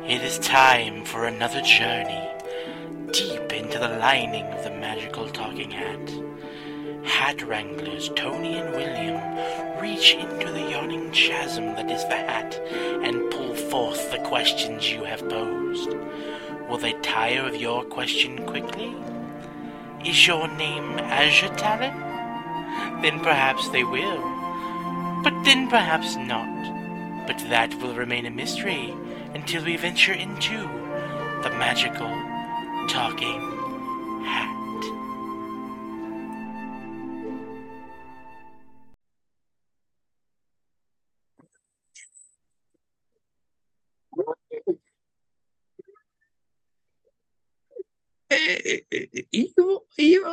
It is time for another journey deep into the lining of the magical talking hat. Hat wranglers Tony and William reach into the yawning chasm that is the hat and pull forth the questions you have posed. Will they tire of your question quickly? Is your name Azure Talon? Then perhaps they will. But then perhaps not. But that will remain a mystery until we venture into the magical talking hat. Evil.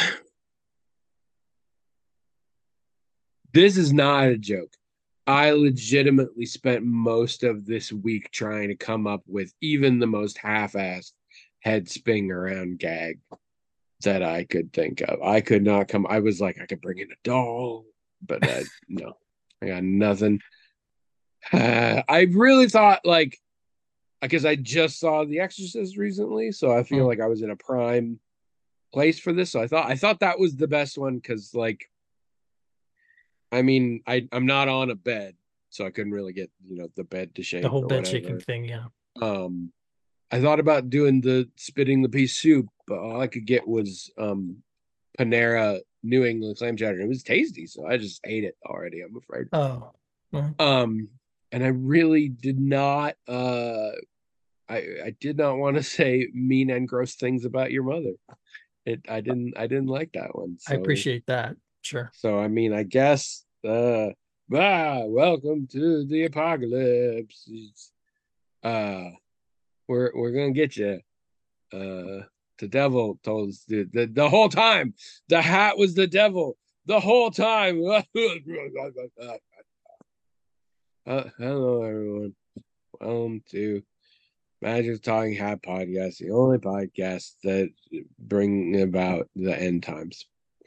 This is not a joke. I legitimately spent most of this week trying to come up with even the most half-assed head spinning around gag that I could think of. I could not come. I was like, I could bring in a doll, but no, I got nothing. I really thought because I just saw The Exorcist recently, so I feel like I was in a prime place for this. So I thought that was the best one because I'm not on a bed, so I couldn't really get the bed to The shake whole or bed shaking whatever. thing, yeah. I thought about doing the spitting the pea soup, but all I could get was Panera New England clam chowder. It was tasty, so I just ate it already. I'm afraid. Oh, well, Um, and I really did not. I did not want to say mean and gross things about your mother. I didn't like that one. I So appreciate that. Sure. I guess welcome to the apocalypse. Uh we're gonna get you. The devil told us the whole time the hat was the devil the whole time. Hello everyone. Welcome to Magic Talking Hat Podcast, the only podcast that bring about the end times.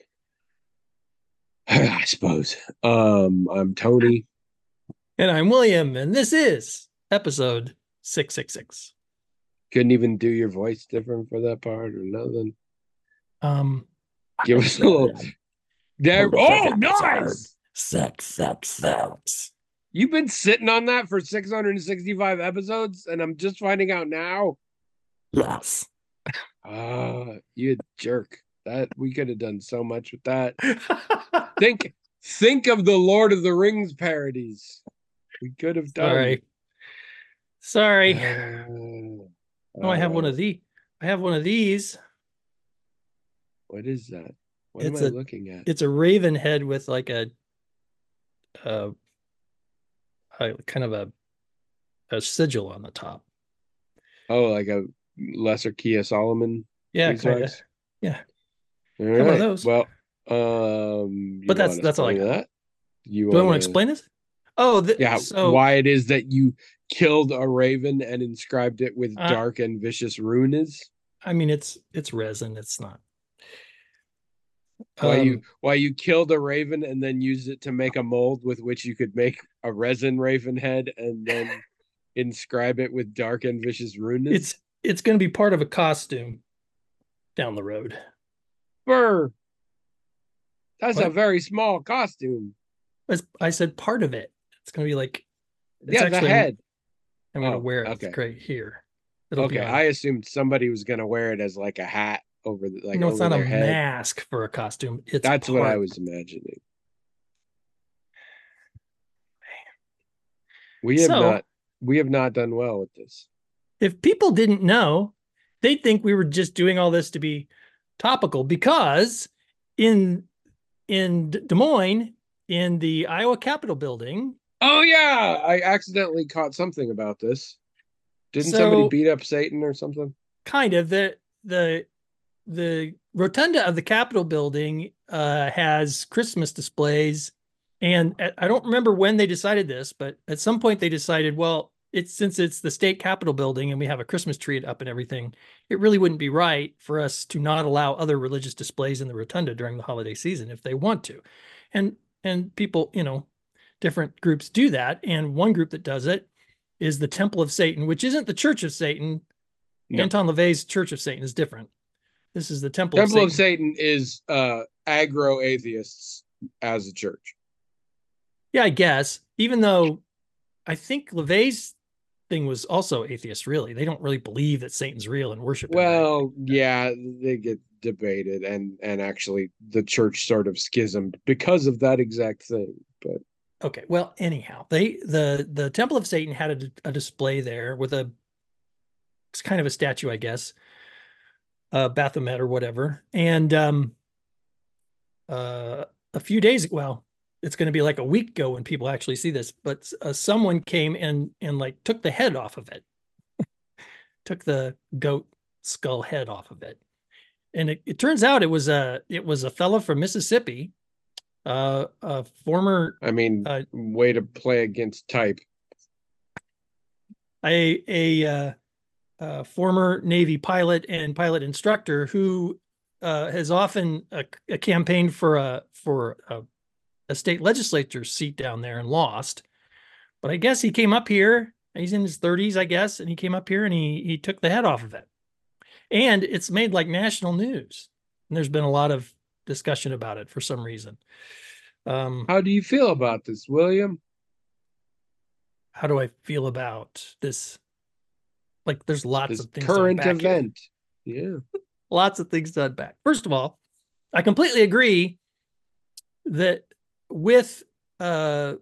I suppose. I'm Tony. And I'm William, and this is episode 666. Couldn't even do your voice different for that part or nothing. Um, Give us a little there. Oh, episode nice. 666. You've been sitting on that for 665 episodes, and I'm just finding out now. Yes. You jerk. That we could have done so much with that. Think of the Lord of the Rings parodies. We could have done. Sorry. Oh, I have one right. of these. I have one of these. What is that? What am It's I a looking at? it's a raven head with like a kind of a sigil on the top. Oh, like a lesser Kia Solomon Yeah, kind of. beeswax. Yeah, All have one of right. those. Well, you But want to that's all I explain got. that? You Do I want want to to, explain this? Oh, yeah, so why it is that you killed a raven and inscribed it with uh, dark and vicious runes? I mean it's resin. It's not. Why you Um, why you killed a raven and then used it to make a mold with which you could make a resin raven head and then inscribe it with dark and vicious runes? it's going to be part of a costume down the road. Brr, that's a What? very small costume. I said part of it. It's going to be like it's Yeah, the actually head. I'm going to Oh, wear it okay. right here. It'll be Okay. on. I assumed somebody was gonna wear it as like a hat over No, it's over not a their head. mask for a costume. It's That's what I part. was imagining. We have So not we have not done well with this. if people didn't know, they'd think we were just doing all this to be topical because in Des Moines, in the Iowa Capitol building. Oh yeah, I accidentally caught something about this. Didn't somebody So beat up Satan or something? kind of the the rotunda of the Capitol building has Christmas displays, and I don't remember when they decided this, but at some point they decided, well, it's since it's the state Capitol building and we have a Christmas tree up and everything, it really wouldn't be right for us to not allow other religious displays in the rotunda during the holiday season if they want to, and people, different groups do that, and one group that does it is the Temple of Satan, which isn't the Church of Satan. No. Anton LaVey's Church of Satan is different. This is the Temple of Temple Satan. of Satan is aggro atheists as a church. Yeah, I guess. Even though I think LaVey's thing was also atheist, really. They don't really believe that Satan's real and worship him. Well, yeah, they get debated, and actually the church sort of schismed because of that exact thing. But okay, well, anyhow, the Temple of Satan had a display there with it's kind of a statue, I guess, Baphomet or whatever. And a few days, well, it's going to be like a week ago when people actually see this, but someone came and like took the head off of it, took the goat skull head off of it. And it turns out it was a fellow from Mississippi, a former, I mean, way to play against type. a former Navy pilot and pilot instructor who has often campaigned for a state legislature seat down there and lost. But I guess he came up here. He's in his 30s, I guess, and he came up here and he took the head off of it. And it's made like national news. And there's been a lot of discussion about it for some reason. How do you feel about this, William? How do I feel about this? Like, there's lots This of things current event. Yeah. Lots of things done back. First of all, I completely agree that with the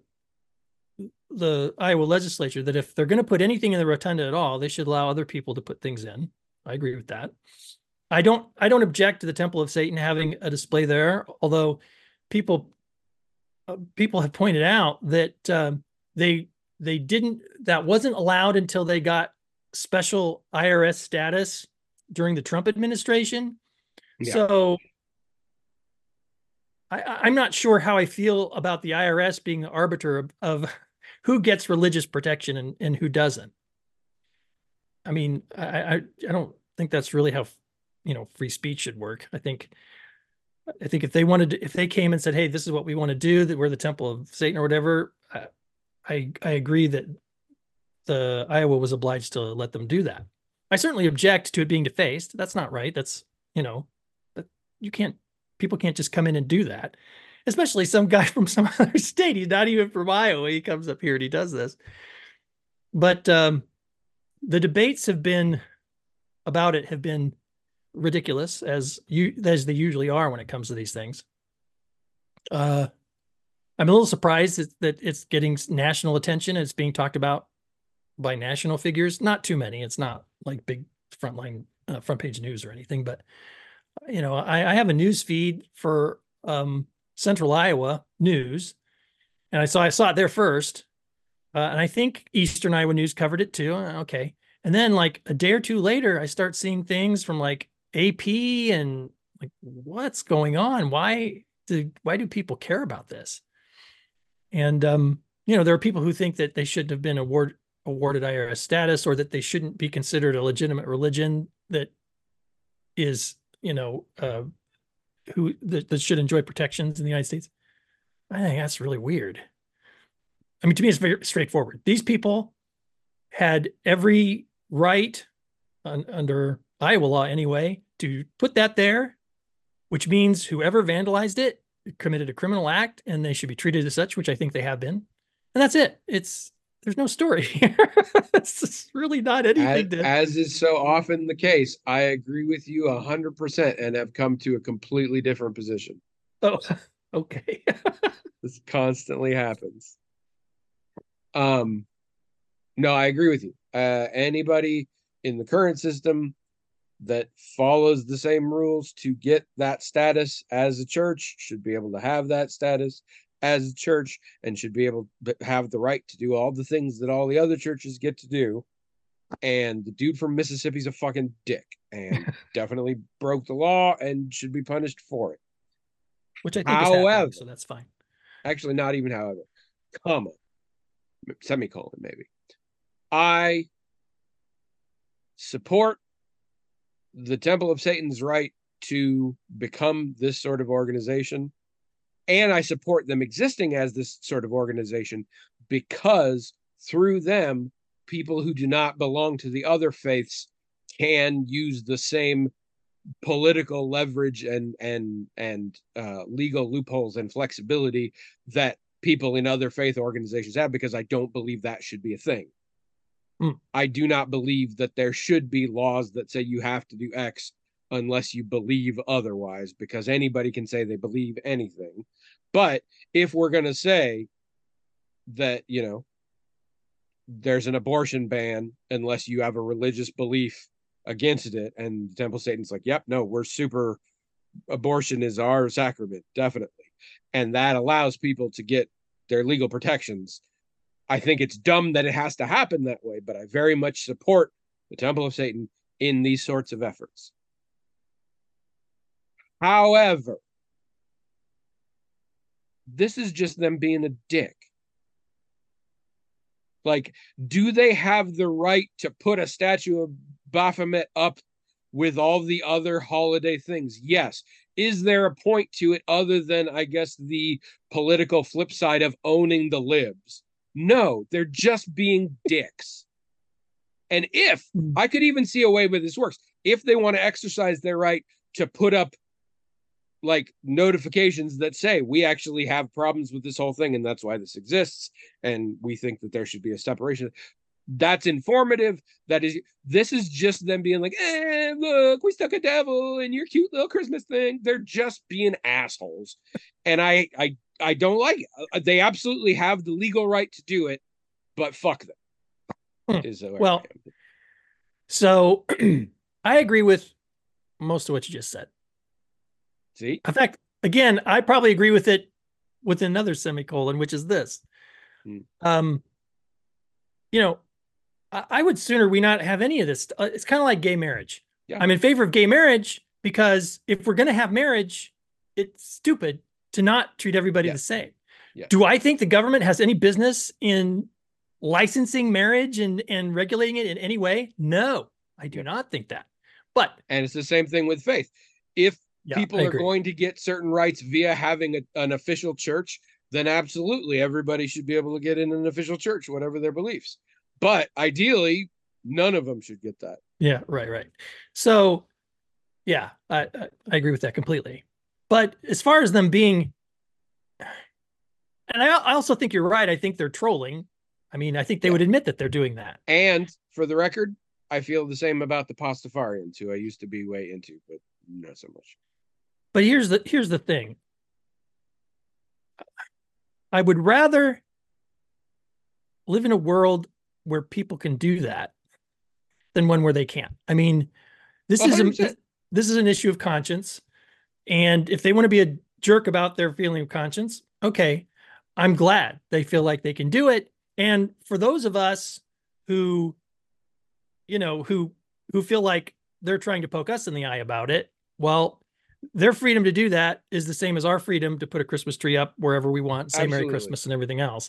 Iowa legislature, that if they're going to put anything in the rotunda at all, they should allow other people to put things in. I agree with that. I don't object to the Temple of Satan having a display there, although people have pointed out that they didn't, that wasn't allowed until they got special IRS status during the Trump administration. Yeah. So I'm not sure how I feel about the IRS being the arbiter of who gets religious protection and who doesn't. I mean, I don't think that's really how, free speech should work. I think if they wanted to, if they came and said, hey, this is what we want to do, that we're the Temple of Satan or whatever, I agree that the Iowa was obliged to let them do that. I certainly object to it being defaced. That's not right. That's, people can't just come in and do that, especially some guy from some other state. He's not even from Iowa. He comes up here and he does this. But the debates have been ridiculous, as they usually are when it comes to these things. I'm a little surprised that it's getting national attention. It's being talked about by national figures. Not too many. It's not like big front page news or anything, but I have a news feed for Central Iowa News, and I saw it there first, and I think Eastern Iowa News covered it too. Okay, and then like a day or two later, I start seeing things from like AP, and like, what's going on? Why do people care about this? And there are people who think that they shouldn't have been awarded IRS status, or that they shouldn't be considered a legitimate religion that is, that should enjoy protections in the United States. I think that's really weird. I mean, to me, it's very straightforward. These people had every right under Iowa law anyway to put that there, which means whoever vandalized it committed a criminal act, and they should be treated as such, which I think they have been. And that's it. There's no story here. It's really not anything. As is so often the case, I agree with you 100% and have come to a completely different position. Oh, okay. This constantly happens. No, I agree with you. Anybody in the current system that follows the same rules to get that status as a church should be able to have that status as a church, and should be able to have the right to do all the things that all the other churches get to do. And the dude from Mississippi's a fucking dick and definitely broke the law and should be punished for it. Which I think is happening, so that's fine. Actually, not even however. Comma. Semicolon, maybe. I support the Temple of Satan's right to become this sort of organization. And I support them existing as this sort of organization because through them, people who do not belong to the other faiths can use the same political leverage and legal loopholes and flexibility that people in other faith organizations have, because I don't believe that should be a thing. I do not believe that there should be laws that say you have to do X unless you believe otherwise, because anybody can say they believe anything. But if we're going to say that, you know, there's an abortion ban unless you have a religious belief against it, and the Temple of Satan's like, yep, no, we're super, abortion is our sacrament, definitely, and that allows people to get their legal protections. I think it's dumb that it has to happen that way, but I very much support the Temple of Satan in these sorts of efforts. However, this is just them being a dick. Like, do they have the right to put a statue of Baphomet up with all the other holiday things? Yes. Is there a point to it other than, I guess, the political flip side of owning the libs? No, they're just being dicks. And if I could even see a way where this works, if they want to exercise their right to put up like notifications that say we actually have problems with this whole thing and that's why this exists and we think that there should be a separation, that's informative. This is just them being like, look, we stuck a devil in your cute little Christmas thing. They're just being assholes, and I don't like it. They absolutely have the legal right to do it, but fuck them. Well, so I agree with most of what you just said. See? In fact, again, I probably agree with it with another semicolon, which is this. You know, I would sooner we not have any of this. It's kind of like gay marriage. Yeah. I'm in favor of gay marriage because if we're going to have marriage, it's stupid to not treat everybody the same. Yeah. Do I think the government has any business in licensing marriage and regulating it in any way? No, I do not think that. And it's the same thing with faith. If people are going to get certain rights via having an official church, then absolutely everybody should be able to get in an official church, whatever their beliefs. But ideally, none of them should get that. Yeah, right. So, yeah, I agree with that completely. But as far as them being, and I also think you're right. I think they're trolling. I mean, I think they would admit that they're doing that. And for the record, I feel the same about the Pastafarians, who I used to be way into, but not so much. But here's the thing. I would rather live in a world where people can do that than one where they can't. I mean, this is an issue of conscience. And if they want to be a jerk about their feeling of conscience, okay, I'm glad they feel like they can do it. And for those of us who, you know, who feel like they're trying to poke us in the eye about it, well, their freedom to do that is the same as our freedom to put a Christmas tree up wherever we want, say Merry Christmas and everything else.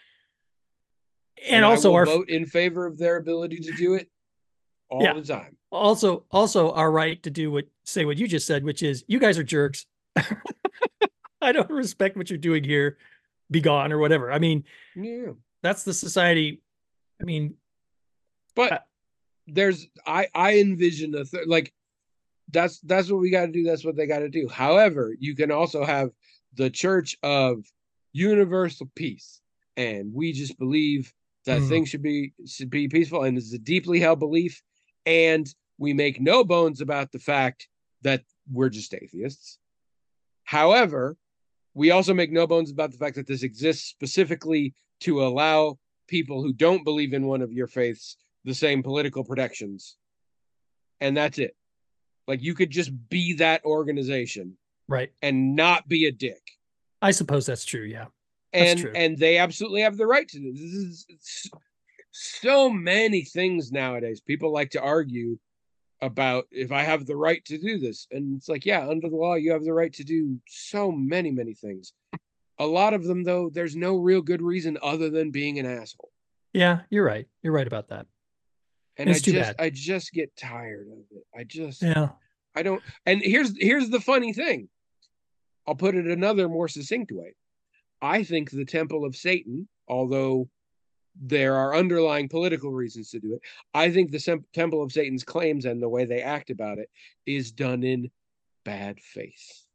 And also our vote in favor of their ability to do it all the time. Also our right to say what you just said, which is you guys are jerks. I don't respect what you're doing here. Be gone or whatever. I mean, that's the society. I mean, but I envision that's what we got to do. That's what they got to do. However, you can also have the Church of Universal Peace, and we just believe that things should be peaceful, and this is a deeply held belief, and we make no bones about the fact that we're just atheists. However, we also make no bones about the fact that this exists specifically to allow people who don't believe in one of your faiths the same political protections, and that's it. Like, you could just be that organization, right, and not be a dick. I suppose that's true. Yeah, that's true. And they absolutely have the right to do this. This is so many things nowadays. People like to argue about if I have the right to do this, and it's like, yeah, under the law, you have the right to do so many things. A lot of them, though, there's no real good reason other than being an asshole. Yeah, you're right. You're right about that. And I just get tired of it. I don't. And here's the funny thing. I'll put it another more succinct way. I think the Temple of Satan, although there are underlying political reasons to do it. I think the Temple of Satan's claims and the way they act about it is done in bad faith.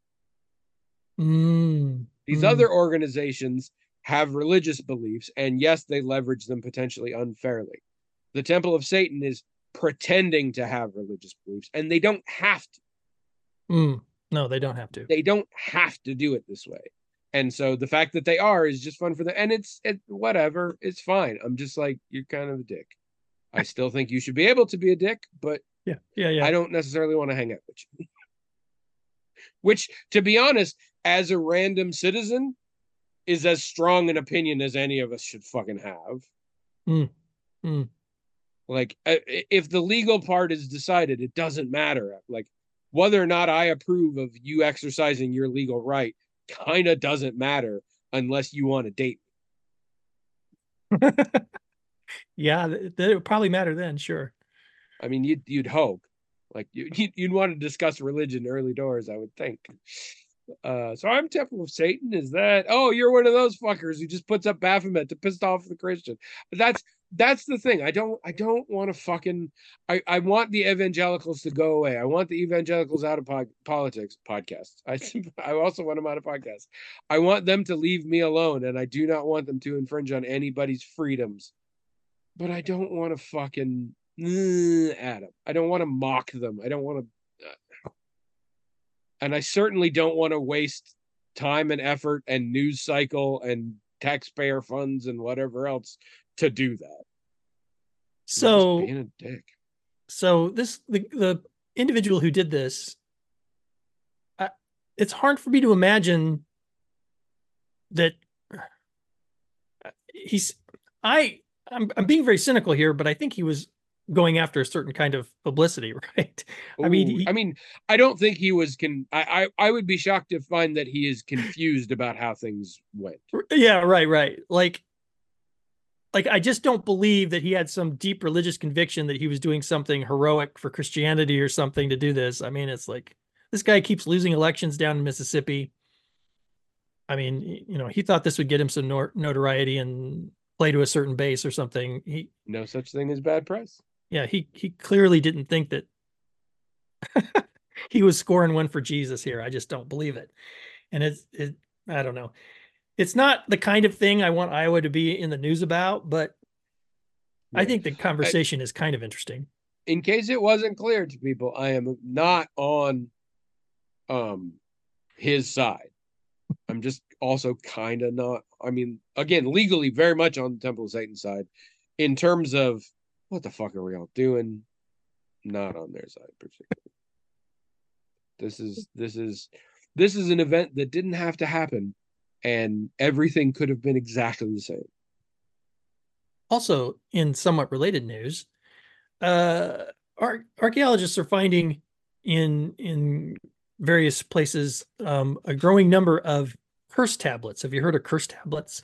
These other organizations have religious beliefs, and yes, they leverage them potentially unfairly. The Temple of Satan is pretending to have religious beliefs, and they don't have to. No, they don't have to. They don't have to do it this way. And so the fact that they are is just fun for them. And it's whatever. It's fine. I'm just like, you're kind of a dick. I still think you should be able to be a dick, but yeah. I don't necessarily want to hang out with you. Which, to be honest, as a random citizen, is as strong an opinion as any of us should fucking have. Like, if the legal part is decided, it doesn't matter. Like, whether or not I approve of you exercising your legal right kind of doesn't matter unless you want to date me. Yeah, that would probably matter then, sure. I mean, you'd hope. Like, you'd want to discuss religion early doors, I would think. So I'm Temple of Satan. Is that? Oh, you're one of those fuckers who just puts up Baphomet to piss off the Christian. That's the thing. I don't want to fucking. I want the evangelicals to go away. I want the evangelicals out of podcasts. I also want them out of podcasts. I want them to leave me alone, and I do not want them to infringe on anybody's freedoms. But I don't want to fucking at them. I don't want to mock them. I don't want to. And I certainly don't want to waste time and effort and news cycle and taxpayer funds and whatever else to do that. So being a dick. So the individual who did this, it's hard for me to imagine that I'm being very cynical here, but I think he was going after a certain kind of publicity, right? Ooh, I mean, I don't think he was. I would be shocked to find that he is confused about how things went. Yeah, right. Like I just don't believe that he had some deep religious conviction that he was doing something heroic for Christianity or something to do this. I mean, it's like this guy keeps losing elections down in Mississippi. I mean, he thought this would get him some notoriety and play to a certain base or something. No such thing as bad press. Yeah, he clearly didn't think that he was scoring one for Jesus here. I just don't believe it. And I don't know. It's not the kind of thing I want Iowa to be in the news about, but yeah. I think the conversation is kind of interesting. In case it wasn't clear to people, I am not on his side. I'm just also kind of not. I mean, again, legally very much on the Temple of Satan side. In terms of what the fuck are we all doing? Not on their side particularly. This is an event that didn't have to happen, and everything could have been exactly the same. Also, in somewhat related news, archaeologists are finding in various places a growing number of curse tablets. Have you heard of curse tablets?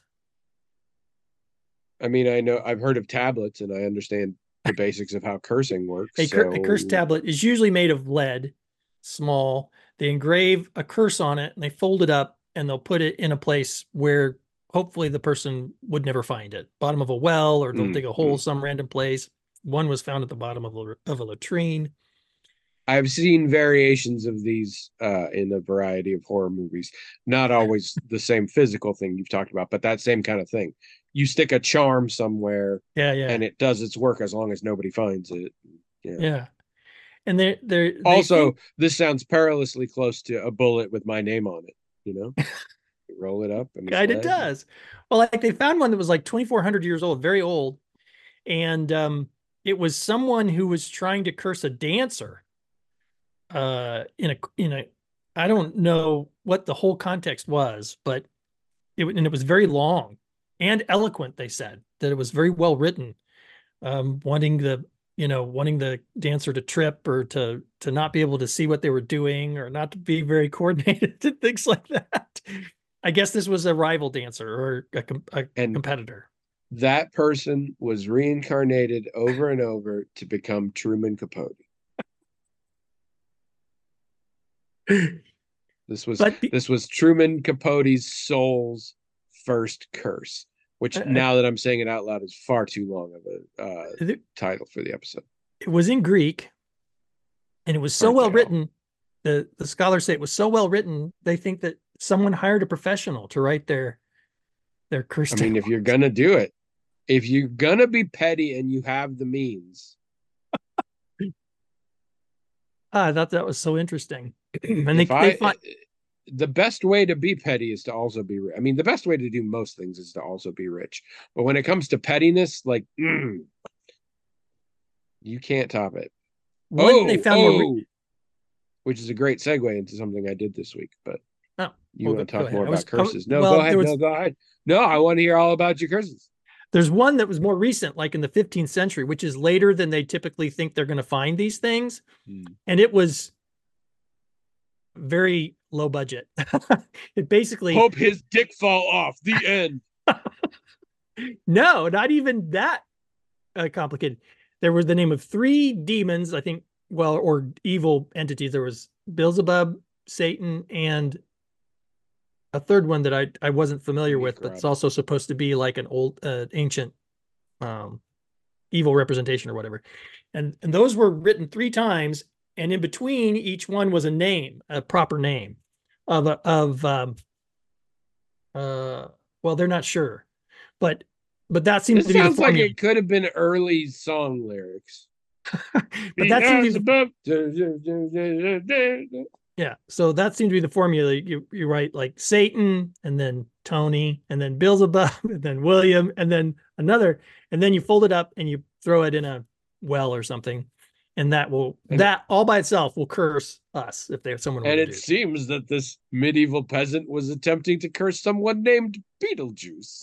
I mean, I've heard of tablets, and I understand the basics of how cursing works. A curse tablet is usually made of lead, small. They engrave a curse on it, and they fold it up, and they'll put it in a place where hopefully the person would never find it. Bottom of a well, or they'll dig a hole some random place. One was found at the bottom of a latrine. I've seen variations of these in a variety of horror movies. Not always the same physical thing you've talked about, but that same kind of thing. You stick a charm somewhere, and it does its work as long as nobody finds it. Yeah. And they also, this sounds perilously close to a bullet with my name on it. You roll it up, and it does. Well, like they found one that was like 2,400 years old, very old, and it was someone who was trying to curse a dancer. In a I don't know what the whole context was, but it was very long and eloquent. They said that it was very well written, wanting the dancer to trip or to not be able to see what they were doing or not to be very coordinated and things like that. I guess this was a rival dancer or a competitor. That person was reincarnated over and over to become Truman Capote. This was Truman Capote's soul's first curse, which Uh, now that I'm saying it out loud is far too long of a it title for the episode. was in Greek, and it was so Aren't well they all? written. The scholars say it was so well written, they think that someone hired a professional to write their curse I mean, if tale. you're gonna do it, if you're gonna be petty and you have the means, I thought that was so interesting. And if they I find the best way to be petty is to also be rich. I mean, the best way to do most things is to also be rich. But when it comes to pettiness, like you can't top it. one they found more. Which is a great segue into something I did this week. But Oh, you well, want to go talk ahead. more about I curses? No, go well, ahead. No, go ahead. No, I want to hear all about your curses. there's one that was more recent, like in the 15th century, which is later than they typically think they're going to find these things. And it was very low budget. It basically, Hope his dick fall off. The end. no, not even that complicated. There was the name of three demons, I think, well, or evil entities. There was Beelzebub, Satan, and a third one that I wasn't familiar with, but it's also supposed to be like an old ancient evil representation or whatever. And those were written three times, and in between each one was a name, a proper name of well, they're not sure, but that seems This to be the sounds like formula. it could have been early song lyrics. But that seems to be the yeah. So that seemed to be the formula. You write like Satan, and then Tony, and then Beelzebub, and then William, and then another, and then you fold it up and you throw it in a well or something, and that all by itself will curse us if there's someone. And it seems that this medieval peasant was attempting to curse someone named Beetlejuice.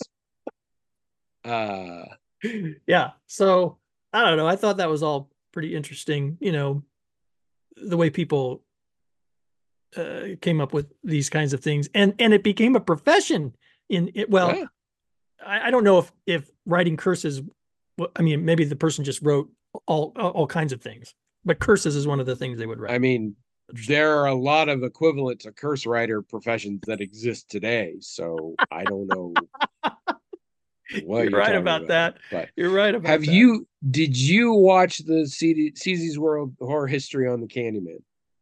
Yeah. So I don't know. I thought that was all pretty interesting. You know, the way people came up with these kinds of things, and it became a profession in it. Well, yeah. I don't know if writing curses. I mean, maybe the person just wrote all kinds of things, but curses is one of the things they would write. I mean, there are a lot of equivalent to curse writer professions that exist today, so I don't know what you're right about that. But you're right about that. Did you watch the CZ's World Horror History on the Candyman?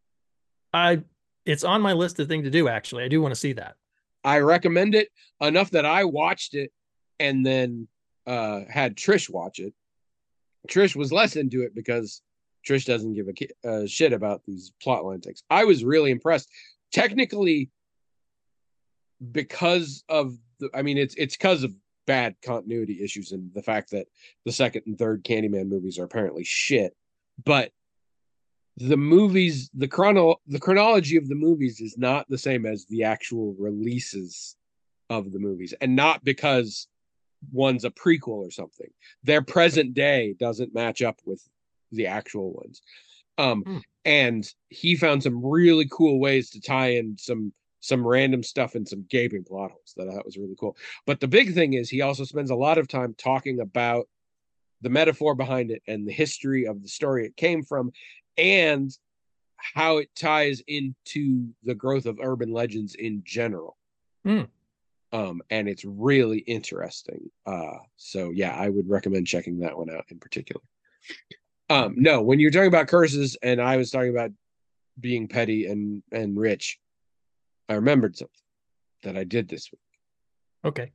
It's on my list of things to do. Actually, I do want to see that. I recommend it enough that I watched it and then had Trish watch it. Trish was less into it because Trish doesn't give a shit about these plotline things. I was really impressed. Technically, because of it's because of bad continuity issues and the fact that the second and third Candyman movies are apparently shit. But the movies, the chronology of the movies is not the same as the actual releases of the movies, and not because one's a prequel or something. Their present day doesn't match up with the actual ones. And he found some really cool ways to tie in some random stuff and some gaping plot holes that I thought was really cool. But the big thing is he also spends a lot of time talking about the metaphor behind it and the history of the story it came from, and how it ties into the growth of urban legends in general. And it's really interesting. So yeah, I would recommend checking that one out in particular. No, when you're talking about curses and I was talking about being petty and rich, I remembered something that I did this week. Okay.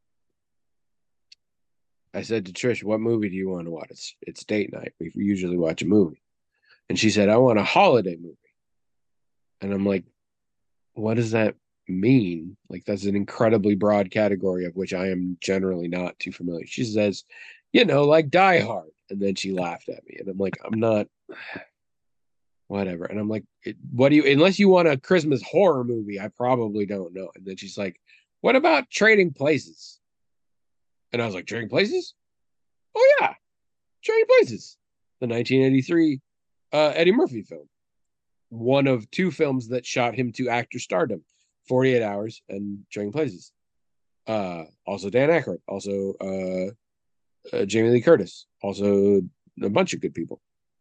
I said to Trish, "What movie do you want to watch?" It's date night. We usually watch a movie. And she said, "I want a holiday movie." And I'm like, what does that mean? Like, that's an incredibly broad category of which I am generally not too familiar. She says, like Die Hard. And then she laughed at me. And I'm like, I'm not, whatever. And I'm like, what do you, unless you want a Christmas horror movie, I probably don't know. And then she's like, what about Trading Places? And I was like, Trading Places? Oh, yeah. Trading Places. The 1983 Eddie Murphy film. One of two films that shot him to actor stardom, 48 Hours and Trading Places. Also Dan Aykroyd, also Jamie Lee Curtis, also a bunch of good people.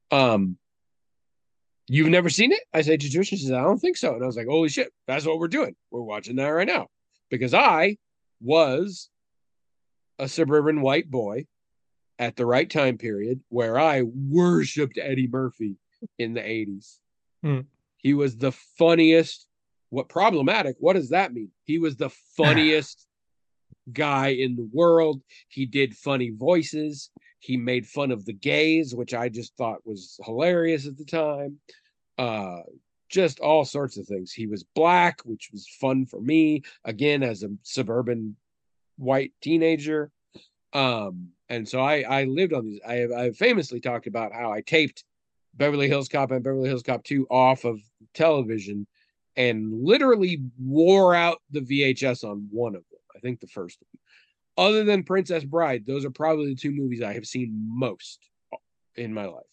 You've never seen it? I said to Trish, she said, I don't think so. And I was like, holy shit, that's what we're doing. We're watching that right now. Because I was a suburban white boy at the right time period where I worshipped Eddie Murphy in the 80s. Hmm. He was the funniest. What problematic? What does that mean? He was the funniest guy in the world. He did funny voices. He made fun of the gays, which I just thought was hilarious at the time. Uh, just all sorts of things. He was black, which was fun for me, again, as a suburban white teenager. And so I lived on these. I famously talked about how I taped Beverly Hills Cop and Beverly Hills Cop 2 off of television and literally wore out the VHS on one of them. I think the first one. Other than Princess Bride, those are probably the two movies I have seen most in my life.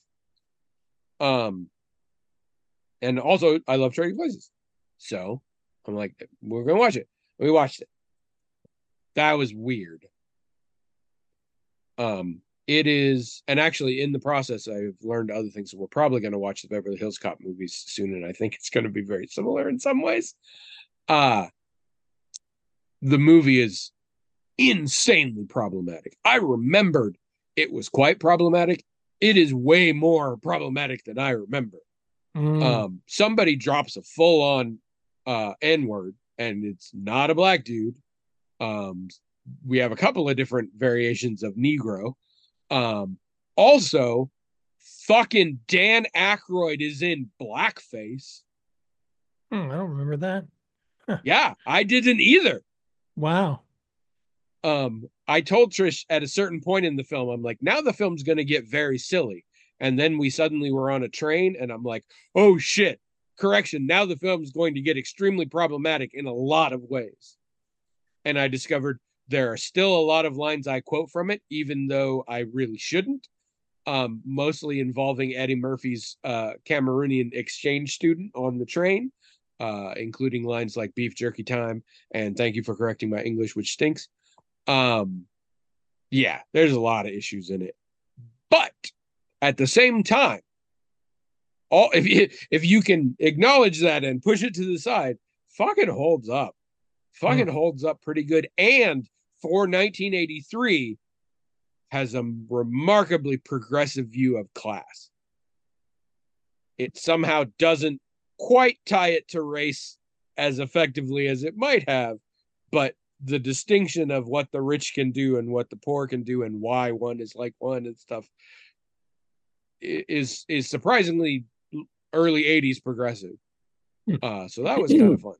And also I love Trading Places. So I'm like, we're gonna watch it. We watched it. That was weird. It is, and actually in the process, I've learned other things. So we're probably going to watch the Beverly Hills Cop movies soon, and I think it's going to be very similar in some ways. The movie is insanely problematic. I remembered it was quite problematic. It is way more problematic than I remember. Somebody drops a full-on N-word, and it's not a black dude. We have a couple of different variations of Negro. Also, fucking Dan Aykroyd is in blackface. I don't remember that. Huh. Yeah, I didn't either. Wow. I told Trish at a certain point in the film, I'm like, now the film's going to get very silly. And then we suddenly were on a train, and I'm like, oh shit, correction. Now the film's going to get extremely problematic in a lot of ways. And I discovered there are still a lot of lines I quote from it, even though I really shouldn't. Mostly involving Eddie Murphy's Cameroonian exchange student on the train, including lines like beef jerky time and thank you for correcting my English, which stinks. Yeah, there's a lot of issues in it. But at the same time, if you can acknowledge that and push it to the side, fucking holds up. Fucking holds up pretty good. And for 1983, has a remarkably progressive view of class. It somehow doesn't quite tie it to race as effectively as it might have, but the distinction of what the rich can do and what the poor can do and why one is like one and stuff is surprisingly early 80s progressive. So that was kind of fun.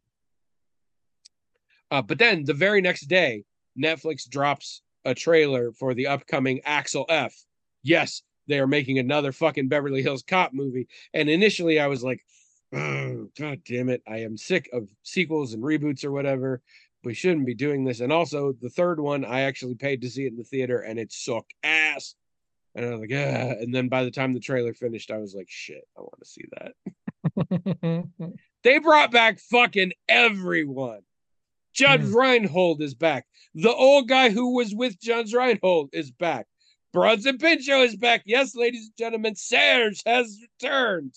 But then the very next day, Netflix drops a trailer for the upcoming Axel F. Yes, they are making another fucking Beverly Hills Cop movie. And initially I was like, oh, God damn it. I am sick of sequels and reboots or whatever. We shouldn't be doing this. And also the third one, I actually paid to see it in the theater and it sucked ass. And I was like, ah. And then by the time the trailer finished, I was like, shit, I want to see that. They brought back fucking everyone. Judge Reinhold is back. The old guy who was with Judge Reinhold is back. Bronson Pinchot is back. Yes, ladies and gentlemen, Serge has returned.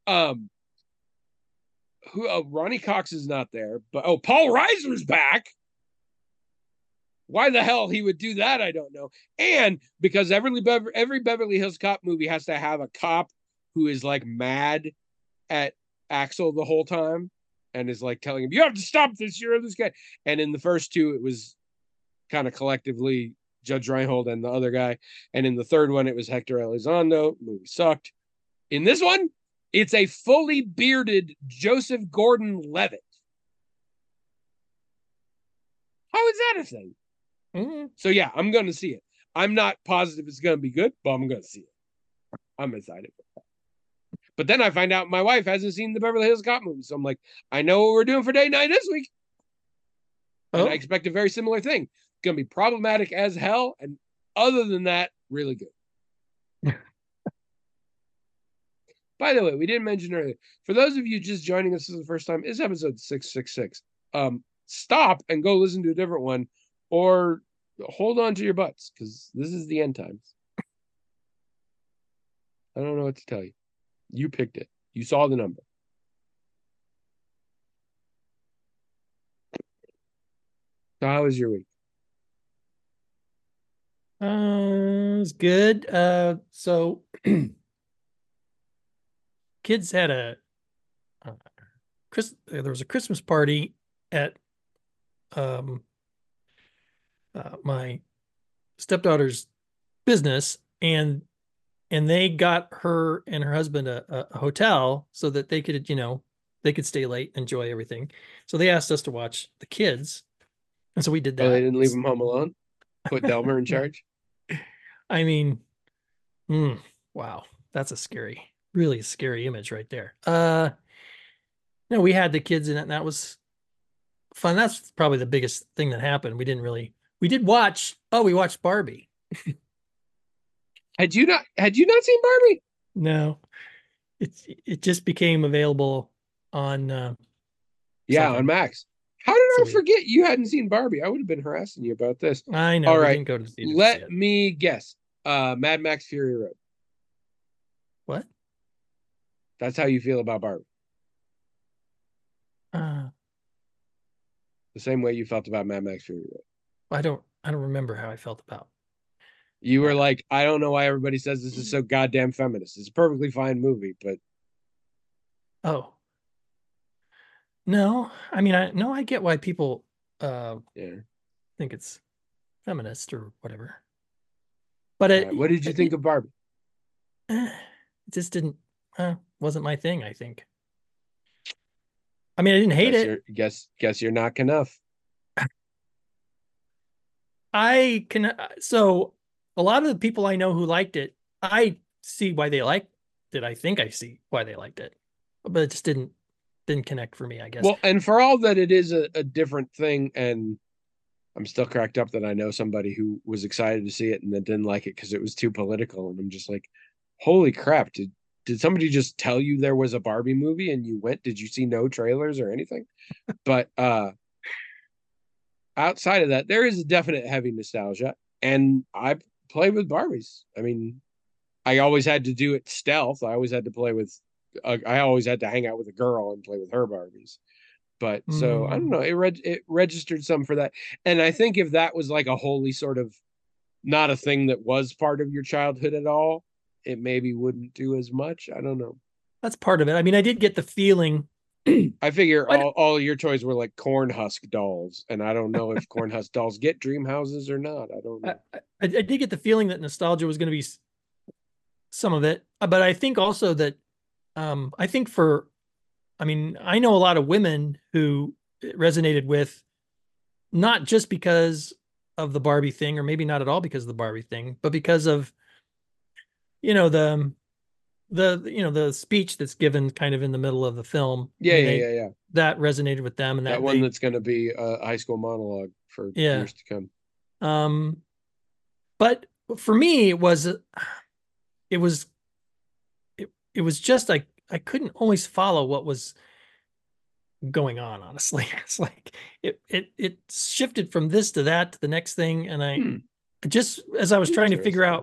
Ronnie Cox is not there, but Paul Reiser's back. Why the hell he would do that, I don't know. And because every Beverly Hills Cop movie has to have a cop who is like mad at Axel the whole time and is like telling him, you have to stop this, you're this guy. And in the first two, it was kind of collectively Judge Reinhold and the other guy. And in the third one, it was Hector Elizondo. The movie sucked. In this one, it's a fully bearded Joseph Gordon-Levitt. How is that a thing? So yeah, I'm going to see it. I'm not positive it's going to be good, but I'm going to see it. I'm excited for that. But then I find out my wife hasn't seen the Beverly Hills Cop movie. So I'm like, I know what we're doing for date night this week. And I expect a very similar thing. It's going to be problematic as hell. And other than that, really good. By the way, we didn't mention earlier, for those of you just joining us for the first time, it's episode 666. Stop and go listen to a different one or hold on to your butts because this is the end times. I don't know what to tell you. You picked it. You saw the number. So how was your week? It's good. So kids had uh, there was a Christmas party at um my stepdaughter's business, and they got her and her husband a hotel so that they could, they could stay late, enjoy everything. So they asked us to watch the kids, and so we did Oh, they that. didn't leave him home alone? Put Delmer in No, charge? I mean, mm, wow, that's a really scary image right there. No, we had the kids in it, and that was fun. That's probably the biggest thing that happened. We did watch. Oh, we watched Barbie. Had you not seen Barbie? No, it just became available on Yeah, on something. Max. How did So I forget you hadn't seen Barbie? I would have been harassing you about this. I know All we right, didn't go to the theater to see let it. me guess. Mad Max Fury Road. What? That's how you feel about Barbie. Uh, The same way you felt about Mad Max Fury Road. I don't remember how I felt about. You were Uh, like, I don't know why everybody says this is so goddamn feminist. It's a perfectly fine movie, but oh no, I mean I no, I get why people yeah. think it's feminist or whatever, but All right. What did you think of Barbie? it just didn't wasn't my thing. I think. I mean, I didn't hate Guess it. you're guess you're not enough. I can so a lot of the people I know who liked it, I see why they liked it. I think I see why they liked it, but it just didn't connect for me, I guess. Well, and for all that it is a different thing, and I'm still cracked up that I know somebody who was excited to see it and then didn't like it because it was too political. And I'm just like, holy crap, did somebody just tell you there was a Barbie movie and you went? Did you see no trailers or anything? But outside of that, there is a definite heavy nostalgia. And I play with Barbies. I mean, I always had to do it stealth. I always had to play with I always had to hang out with a girl and play with her Barbies. But so I don't Mm, know. It registered some for that, and I think if that was like a wholly sort of not a thing that was part of your childhood at all, it maybe wouldn't do as much. I don't know. that's part of it. I mean, I did get the feeling. I figure I, all your toys were like corn husk dolls, and I don't know if corn husk dolls get dream houses or not. I don't I, know. I did get the feeling that nostalgia was going to be some of it, but I think also that I think for I mean, I know a lot of women who it resonated with, not just because of the Barbie thing, or maybe not at all because of the Barbie thing, but because of, you know, the speech that's given kind of in the middle of the film. I Yeah, mean, yeah, they yeah, yeah. that resonated with them, and That that one they that's going to be a high school monologue for yeah. years to come. Um, but for me, it was it was just like I couldn't always follow what was going on, honestly. It's like it shifted from this to that to the next thing, and I Hmm, just, as I was trying to figure interesting. out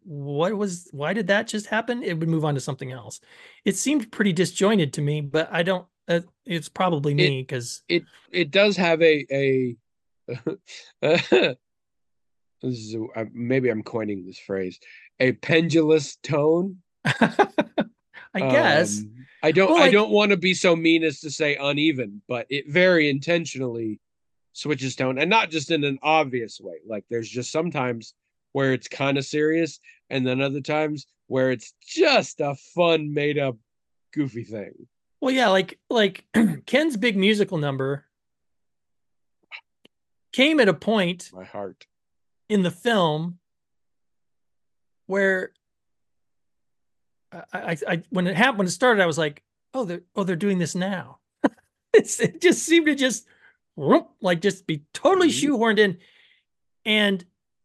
why did that just happen, it would move on to something else. It seemed pretty disjointed to me, but I don't it's probably It me because it does have a this is maybe I'm coining this phrase, a pendulous tone. I guess. Well, I like, don't want to be so mean as to say uneven, but it very intentionally switches tone, and not just in an obvious way. Like there's just sometimes where it's kind of serious, and then other times where it's just a fun, made up, goofy thing. well, yeah, like Ken's big musical number came at a point My heart. in the film where when it happened, when it started, I was like, they're doing this now. It just seemed to just like just be totally Mhm. shoehorned in, and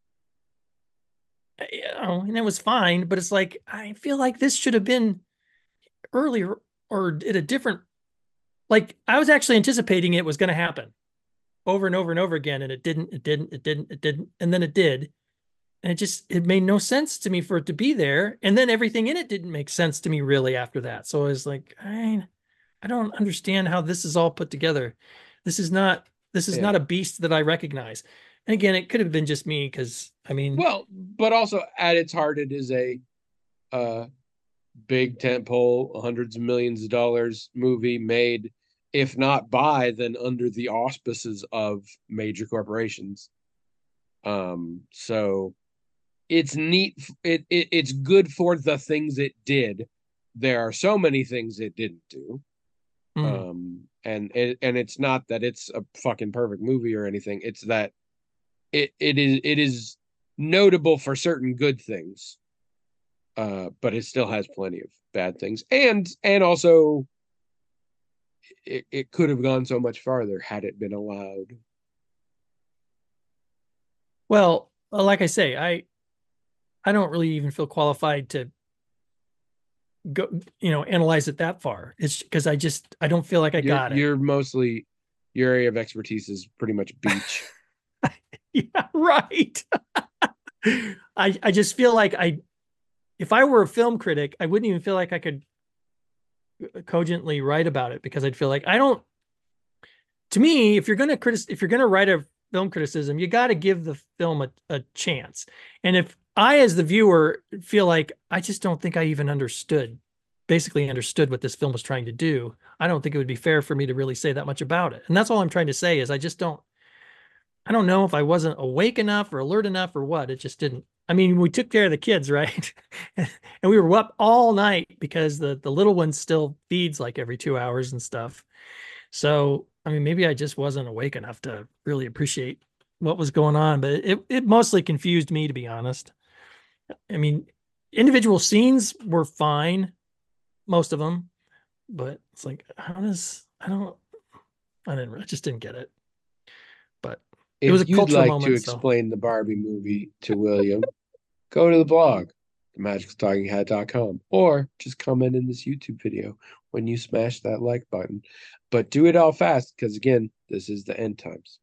and it was fine. But it's like I feel like this should have been earlier or at a different. Like I was actually anticipating it was going to happen over and over and over again, and it didn't. It didn't. It didn't. It didn't. And then it did, and it made no sense to me for it to be there. And then everything in it didn't make sense to me really after that. So I was like, I don't understand how this is all put together. This is not this is not Yeah. a beast that I recognize. And again, it could have been just me because I mean, Well, but also at its heart, it is a uh, big tentpole, hundreds of millions of dollars movie made, if not by, then under the auspices of major corporations. So it's neat. It's good for the things it did. There are so many things it didn't do. mm, And it's not that it's a fucking perfect movie or anything. It's that it is notable for certain good things, but it still has plenty of bad things, and also it could have gone so much farther had it been allowed. well, like I say, I don't really even feel qualified to go, analyze it that far. It's because I don't feel like I You're got it. you're mostly your area of expertise is pretty much beach. Yeah, right. I just feel like if I were a film critic, I wouldn't even feel like I could cogently write about it because I'd feel like I don't. To me, if you're gonna write a film criticism, you got to give the film a chance. And if I, as the viewer, feel like I just don't think I even basically understood what this film was trying to do, I don't think it would be fair for me to really say that much about it. And that's all I'm trying to say is I don't know if I wasn't awake enough or alert enough or what. It just didn't. I mean, we took care of the kids, right? And we were up all night because the little one still feeds like every 2 hours and stuff. So, I mean, maybe I just wasn't awake enough to really appreciate what was going on, but it mostly confused me, to be honest. I mean, individual scenes were fine, most of them, but it's like, I just didn't get it. But it was a If you'd cultural like to moment, so explain the Barbie movie to William, go to the blog, themagicaltalkinghead.com, or just comment in this YouTube video when you smash that like button. But do it all fast because, again, this is the end times.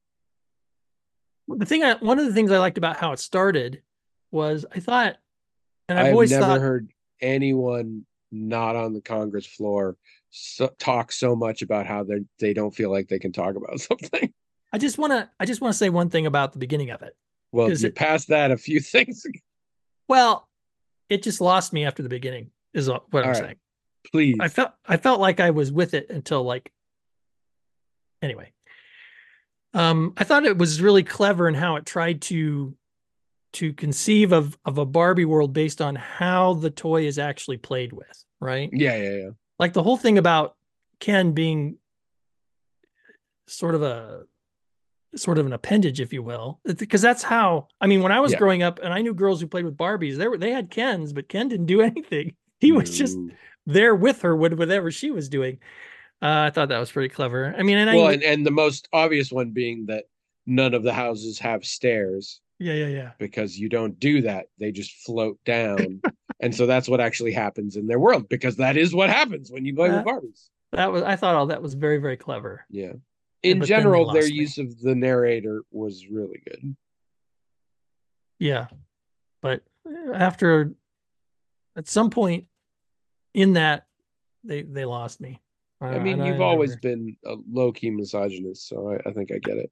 one of the things I liked about how it started was I thought, and I've I've always never thought, heard anyone not on the Congress floor talk so much about how they don't feel like they can talk about something. I just want to say one thing about the beginning of it Well, because you passed that a few things ago. well, it just lost me after the beginning is what All I'm right, saying. please. I felt like I was with it until like anyway. I thought it was really clever in how it tried to conceive of a Barbie world based on how the toy is actually played with, right? Yeah, yeah, yeah. Like the whole thing about Ken being sort of a sort of an appendage, if you will, because that's how. I mean, when I was Yeah. growing up and I knew girls who played with Barbies, they had Kens, but Ken didn't do anything. He was just No. there with her with whatever she was doing. I thought that was pretty clever. I mean, and Well, and the most obvious one being that none of the houses have stairs yeah. because you don't do that. They just float down. And so that's what actually happens in their world because that is what happens when you play with That Barbies. I thought all that was very, very clever. Yeah. In But then they general, their lost me. use of the narrator was really good. Yeah. But after at some point in that they lost me. I mean, And you've I always never been a low key misogynist, so I think I get it.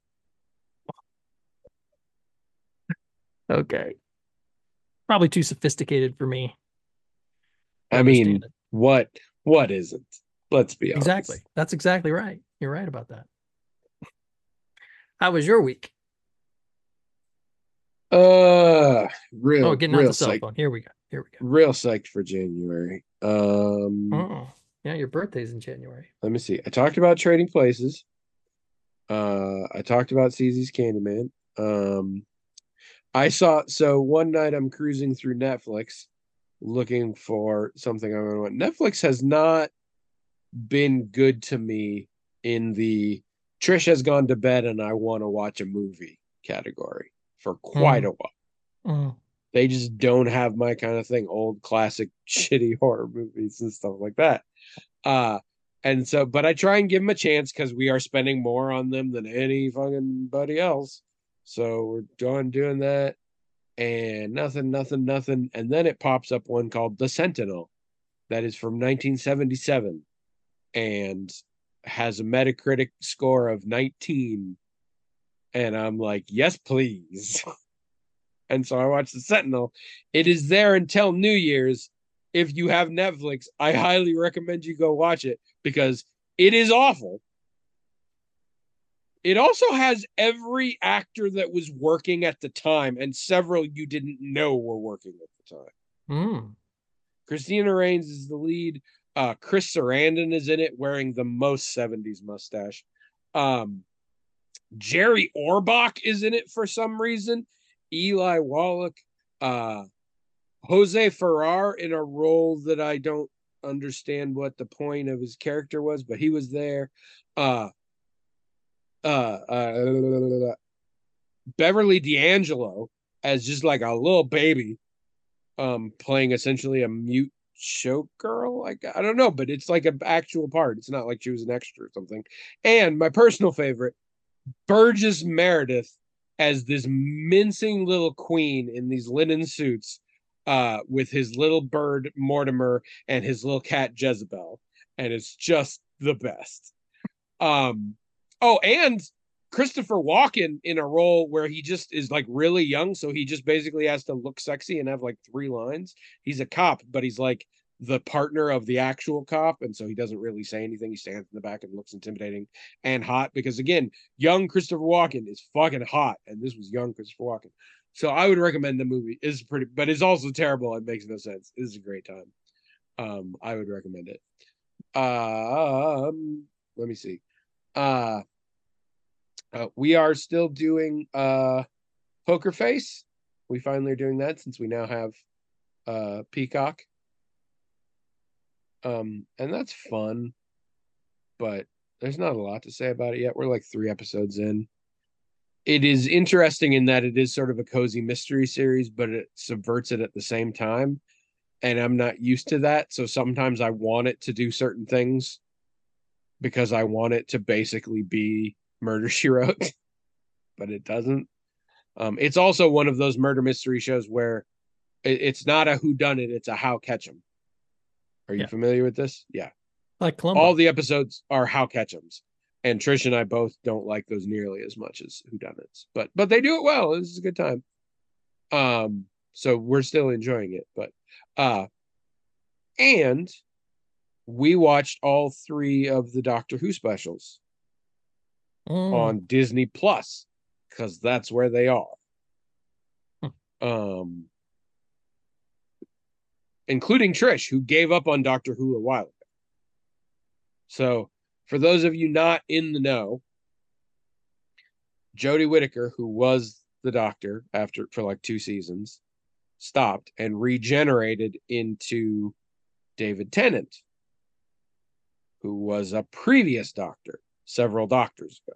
okay. Probably too sophisticated for me to I understand mean, it. what isn't? Let's be Exactly. honest. That's exactly right. You're right about that. How was your week? Oh, getting out Real the cell psyched, phone. Here we go. Here we go. real psyched for January. Oh, yeah, your birthday's in January. Let me see. I talked about Trading Places. I talked about CZ's Candyman. Um, I saw so one night I'm cruising through Netflix looking for something I want. Netflix has not been good to me in the Trish has gone to bed and I want to watch a movie category for quite Mm, a while. mm. They just don't have my kind of thing, old classic shitty horror movies and stuff like that. Uh and so but I try and give them a chance because we are spending more on them than any fucking buddy else. So we're doing that and nothing. And then it pops up one called The Sentinel that is from 1977 and has a Metacritic score of 19 And I'm like, yes, please. And so I watched The Sentinel. It is there until New Year's. If you have Netflix, I highly recommend you go watch it because it is awful. It also has every actor that was working at the time and several you didn't know were working at the time. Mm. Christina Rains is the lead. Chris Sarandon is in it wearing the most 70s mustache. Jerry Orbach is in it for some reason. Eli Wallach. Jose Ferrer in a role that I don't understand what the point of his character was, but he was there. Beverly D'Angelo as just like a little baby, playing essentially a mute show girl. Like, I don't know, but it's like an actual part. It's not like she was an extra or something. And my personal favorite, Burgess Meredith as this mincing little queen in these linen suits, with his little bird Mortimer and his little cat Jezebel, and it's just the best. Oh, and Christopher Walken in a role where he just is like really young, so he just basically has to look sexy and have like 3 lines. He's a cop, but he's like the partner of the actual cop, and so he doesn't really say anything. He stands in the back and looks intimidating and hot because again, young Christopher Walken is fucking hot, and this was young Christopher Walken. So I would recommend the movie. It's pretty, but it's also terrible. It makes no sense. This is a great time. I would recommend it. Let me see. We are still doing Poker Face. We finally are doing that since we now have Peacock. And that's fun, but there's not a lot to say about it yet. We're like 3 episodes in. It is interesting in that it is sort of a cozy mystery series, but it subverts it at the same time. And I'm not used to that. So sometimes I want it to do certain things because I want it to basically be Murder, She Wrote, but it doesn't. It's also one of those murder mystery shows where it's not a whodunit, it's a how catch 'em. Are you familiar with this? Yeah. Like Columbo. All the episodes are how catch 'ems. And Trish and I both don't like those nearly as much as whodunits, but they do it well. This is a good time. So we're still enjoying it, but and we watched all 3 of the Doctor Who specials on Disney Plus because that's where they are. Including Trish, who gave up on Doctor Who a while ago. So for those of you not in the know, Jodie Whittaker, who was the Doctor for like 2 seasons, stopped and regenerated into David Tennant, who was a previous Doctor several Doctors ago.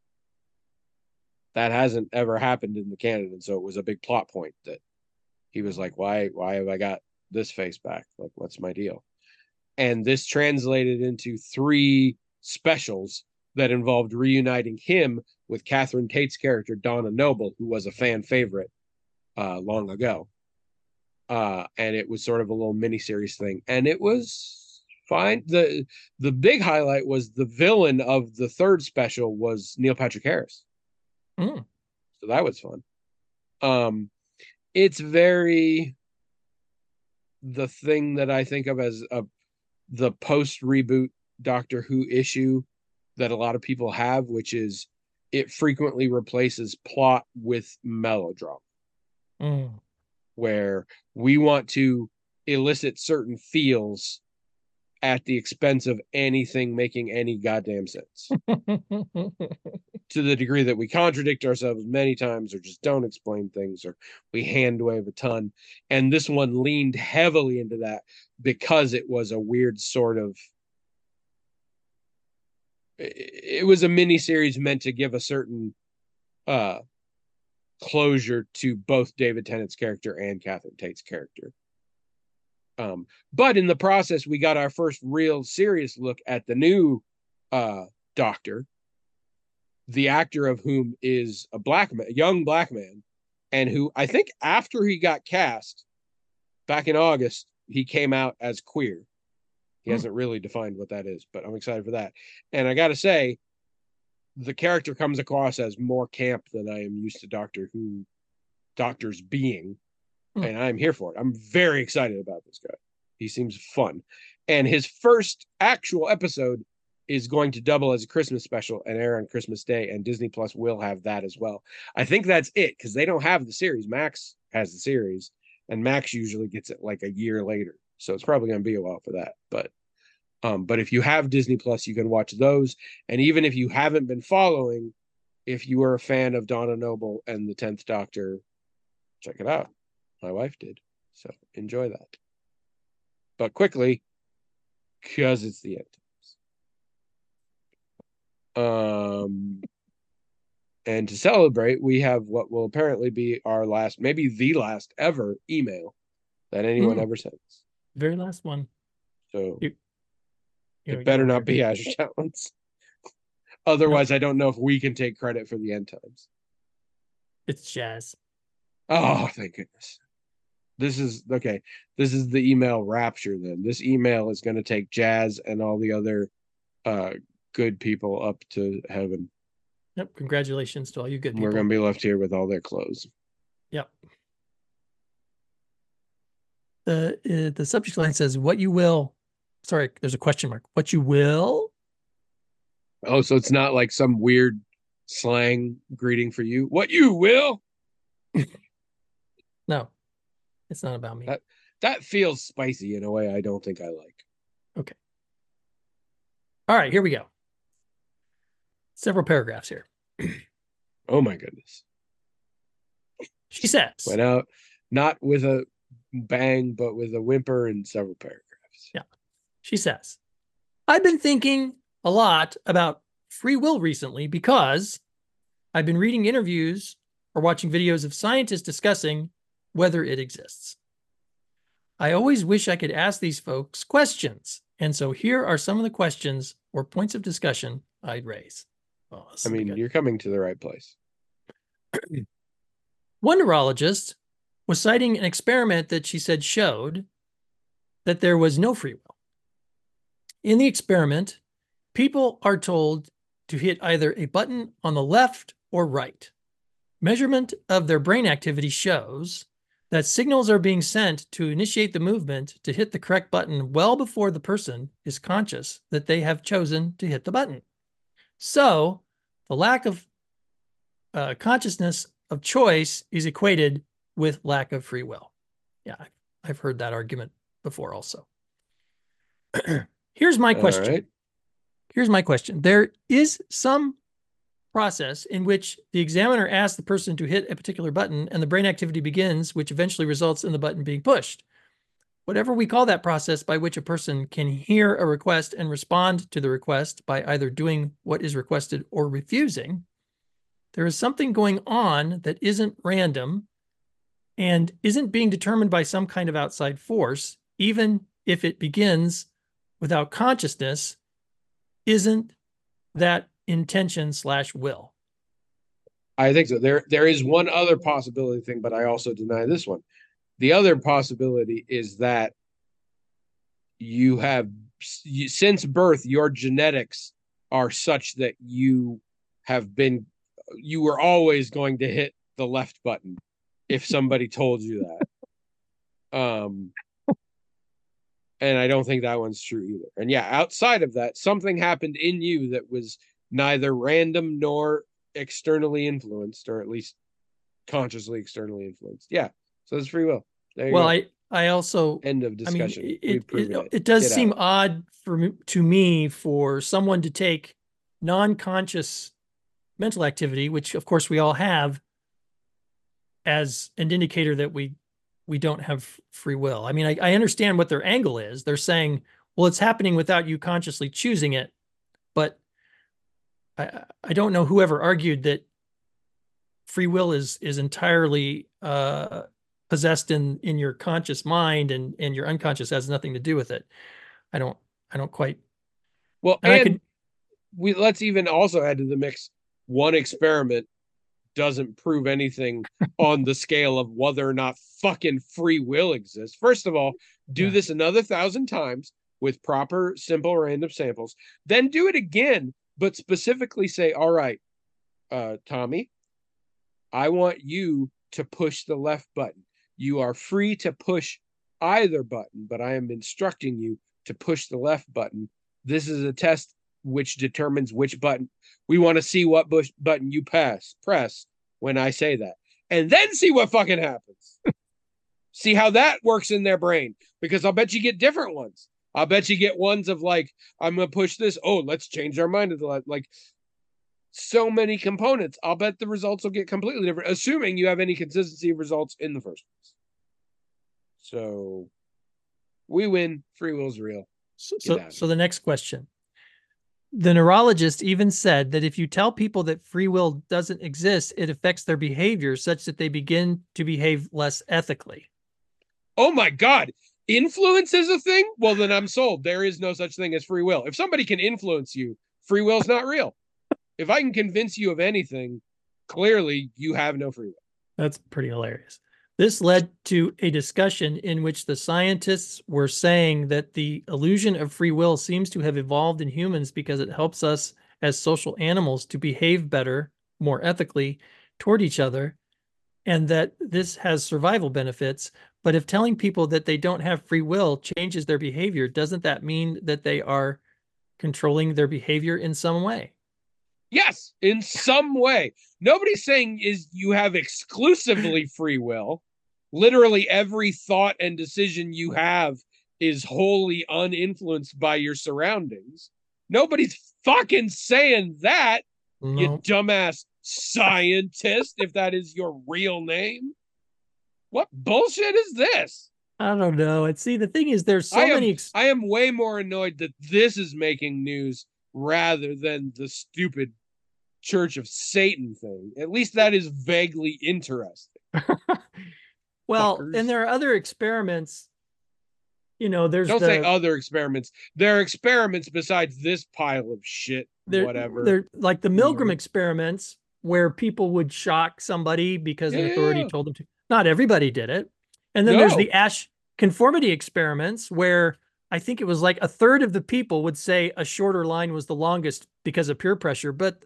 That hasn't ever happened in the canon, and so it was a big plot point that he was like, why have I got this face back? Like, what's my deal? And this translated into 3 specials that involved reuniting him with Catherine Tate's character, Donna Noble, who was a fan favorite long ago. And it was sort of a little miniseries thing. And it was fine. The big highlight was the villain of the 3rd special was Neil Patrick Harris. So that was fun. It's very the thing that I think of as the post reboot Doctor Who issue that a lot of people have, which is it frequently replaces plot with melodrama, where we want to elicit certain feels at the expense of anything making any goddamn sense. To the degree that we contradict ourselves many times or just don't explain things or we hand wave a ton. And this one leaned heavily into that because it was a weird sort of, it was a mini series meant to give a certain closure to both David Tennant's character and Catherine Tate's character. But in the process, we got our first real serious look at the new Doctor, the actor of whom is a young black man, and who I think after he got cast back in August, he came out as queer. He hasn't really defined what that is, but I'm excited for that. And I got to say, the character comes across as more camp than I am used to Doctors being, and I'm here for it. I'm very excited about this guy. He seems fun. And his first actual episode is going to double as a Christmas special and air on Christmas Day, and Disney Plus will have that as well. I think that's it, because they don't have the series. Max has the series, and Max usually gets it like a year later. So it's probably going to be a while for that. But if you have Disney Plus, you can watch those. And even if you haven't been following, if you are a fan of Donna Noble and the 10th Doctor, check it out. My wife did. So enjoy that. But quickly, because it's the end. And to celebrate, we have what will apparently be our last, maybe the last ever email that anyone ever sends. Very last one. So it better not be Azure Talents. Otherwise, I don't know if we can take credit for the end times. It's Jazz. Oh, thank goodness. This is okay. This is the email rapture then. This email is going to take Jazz and all the other good people up to heaven. Yep. Congratulations to all you good people. We're going to be left here with all their clothes. Yep. The subject line says, what you will. Sorry, there's a question mark. What you will? Oh, so it's not like some weird slang greeting for you. What you will? No, it's not about me. That feels spicy in a way I don't think I like. Okay. All right, here we go. Several paragraphs here. Oh my goodness. She says. Went out not with a bang, but with a whimper in several paragraphs. Yeah. She says, I've been thinking a lot about free will recently because I've been reading interviews or watching videos of scientists discussing whether it exists. I always wish I could ask these folks questions. And so here are some of the questions or points of discussion I'd raise. Oh, I mean, you're coming to the right place. One neurologist was citing an experiment that she said showed that there was no free will. In the experiment, people are told to hit either a button on the left or right. Measurement of their brain activity shows that signals are being sent to initiate the movement to hit the correct button well before the person is conscious that they have chosen to hit the button. So the lack of consciousness of choice is equated with lack of free will. Yeah, I've heard that argument before also. Here's my question. Right. Here's my question. There is some process in which the examiner asks the person to hit a particular button and the brain activity begins, which eventually results in the button being pushed. Whatever we call that process by which a person can hear a request and respond to the request by either doing what is requested or refusing, there is something going on that isn't random and isn't being determined by some kind of outside force, even if it begins without consciousness. Isn't that intention/will? I think so. There is one other possibility thing, but I also deny this one. The other possibility is that since birth, your genetics are such that you were always going to hit the left button if somebody told you that. And I don't think that one's true either. And yeah, outside of that, something happened in you that was neither random nor externally influenced, or at least consciously externally influenced. Yeah. So it's free will. There you go. I also end of discussion. I mean, it does seem odd to me for someone to take non-conscious mental activity, which of course we all have, as an indicator that we don't have free will. I mean, I understand what their angle is. They're saying, well, it's happening without you consciously choosing it. But I don't know whoever argued that free will is entirely possessed in your conscious mind, and your unconscious has nothing to do with it. I don't quite. Well, and let's even also add to the mix, one experiment doesn't prove anything on the scale of whether or not fucking free will exists. First of all, do this another 1,000 times with proper, simple, random samples. Then do it again but specifically say, all right, Tommy, I want you to push the left button. You are free to push either button, but I am instructing you to push the left button. This is a test which determines which button. We want to see what button you press when I say that. And then see what fucking happens. See how that works in their brain. Because I'll bet you get different ones. I'll bet you get ones of like, I'm going to push this. Oh, let's change our mind to the left. Like, so many components. I'll bet the results will get completely different, assuming you have any consistency of results in the first place. So we win. Free will's real. So the next question. The neurologist even said that if you tell people that free will doesn't exist, it affects their behavior such that they begin to behave less ethically. Oh my God. Influence is a thing? Well, then I'm sold. There is no such thing as free will. If somebody can influence you, free will is not real. If I can convince you of anything, clearly you have no free will. That's pretty hilarious. This led to a discussion in which the scientists were saying that the illusion of free will seems to have evolved in humans because it helps us as social animals to behave better, more ethically toward each other, and that this has survival benefits. But if telling people that they don't have free will changes their behavior, doesn't that mean that they are controlling their behavior in some way? Yes, in some way. Nobody's saying is you have exclusively free will. Literally every thought and decision you have is wholly uninfluenced by your surroundings. Nobody's fucking saying that, no. You dumbass scientist, if that is your real name. What bullshit is this? I don't know. And see, the thing is, there's so many. I am way more annoyed that this is making news rather than the stupid Church of Satan thing. At least that is vaguely interesting. Well, fuckers. And there are other experiments. You know, don't say other experiments. There are experiments besides this pile of shit. Whatever. They're like the Milgram experiments, where people would shock somebody because the authority told them to. Not everybody did it. And then there's the Asch conformity experiments, where I think it was like a third of the people would say a shorter line was the longest because of peer pressure, but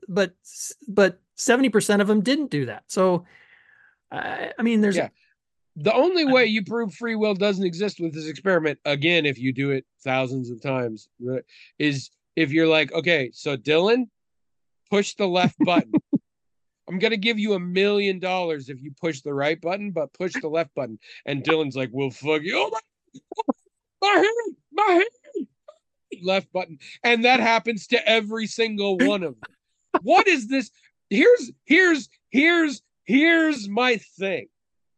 70% of them didn't do that. So, I mean, there's the only way you prove free will doesn't exist with this experiment, again, if you do it thousands of times, is if you're like, okay, so Dylan, push the left button. I'm going to give you $1 million if you push the right button, but push the left button. And Dylan's like, well, fuck you. Oh my hand, left button. And that happens to every single one of them. What is this? Here's my thing.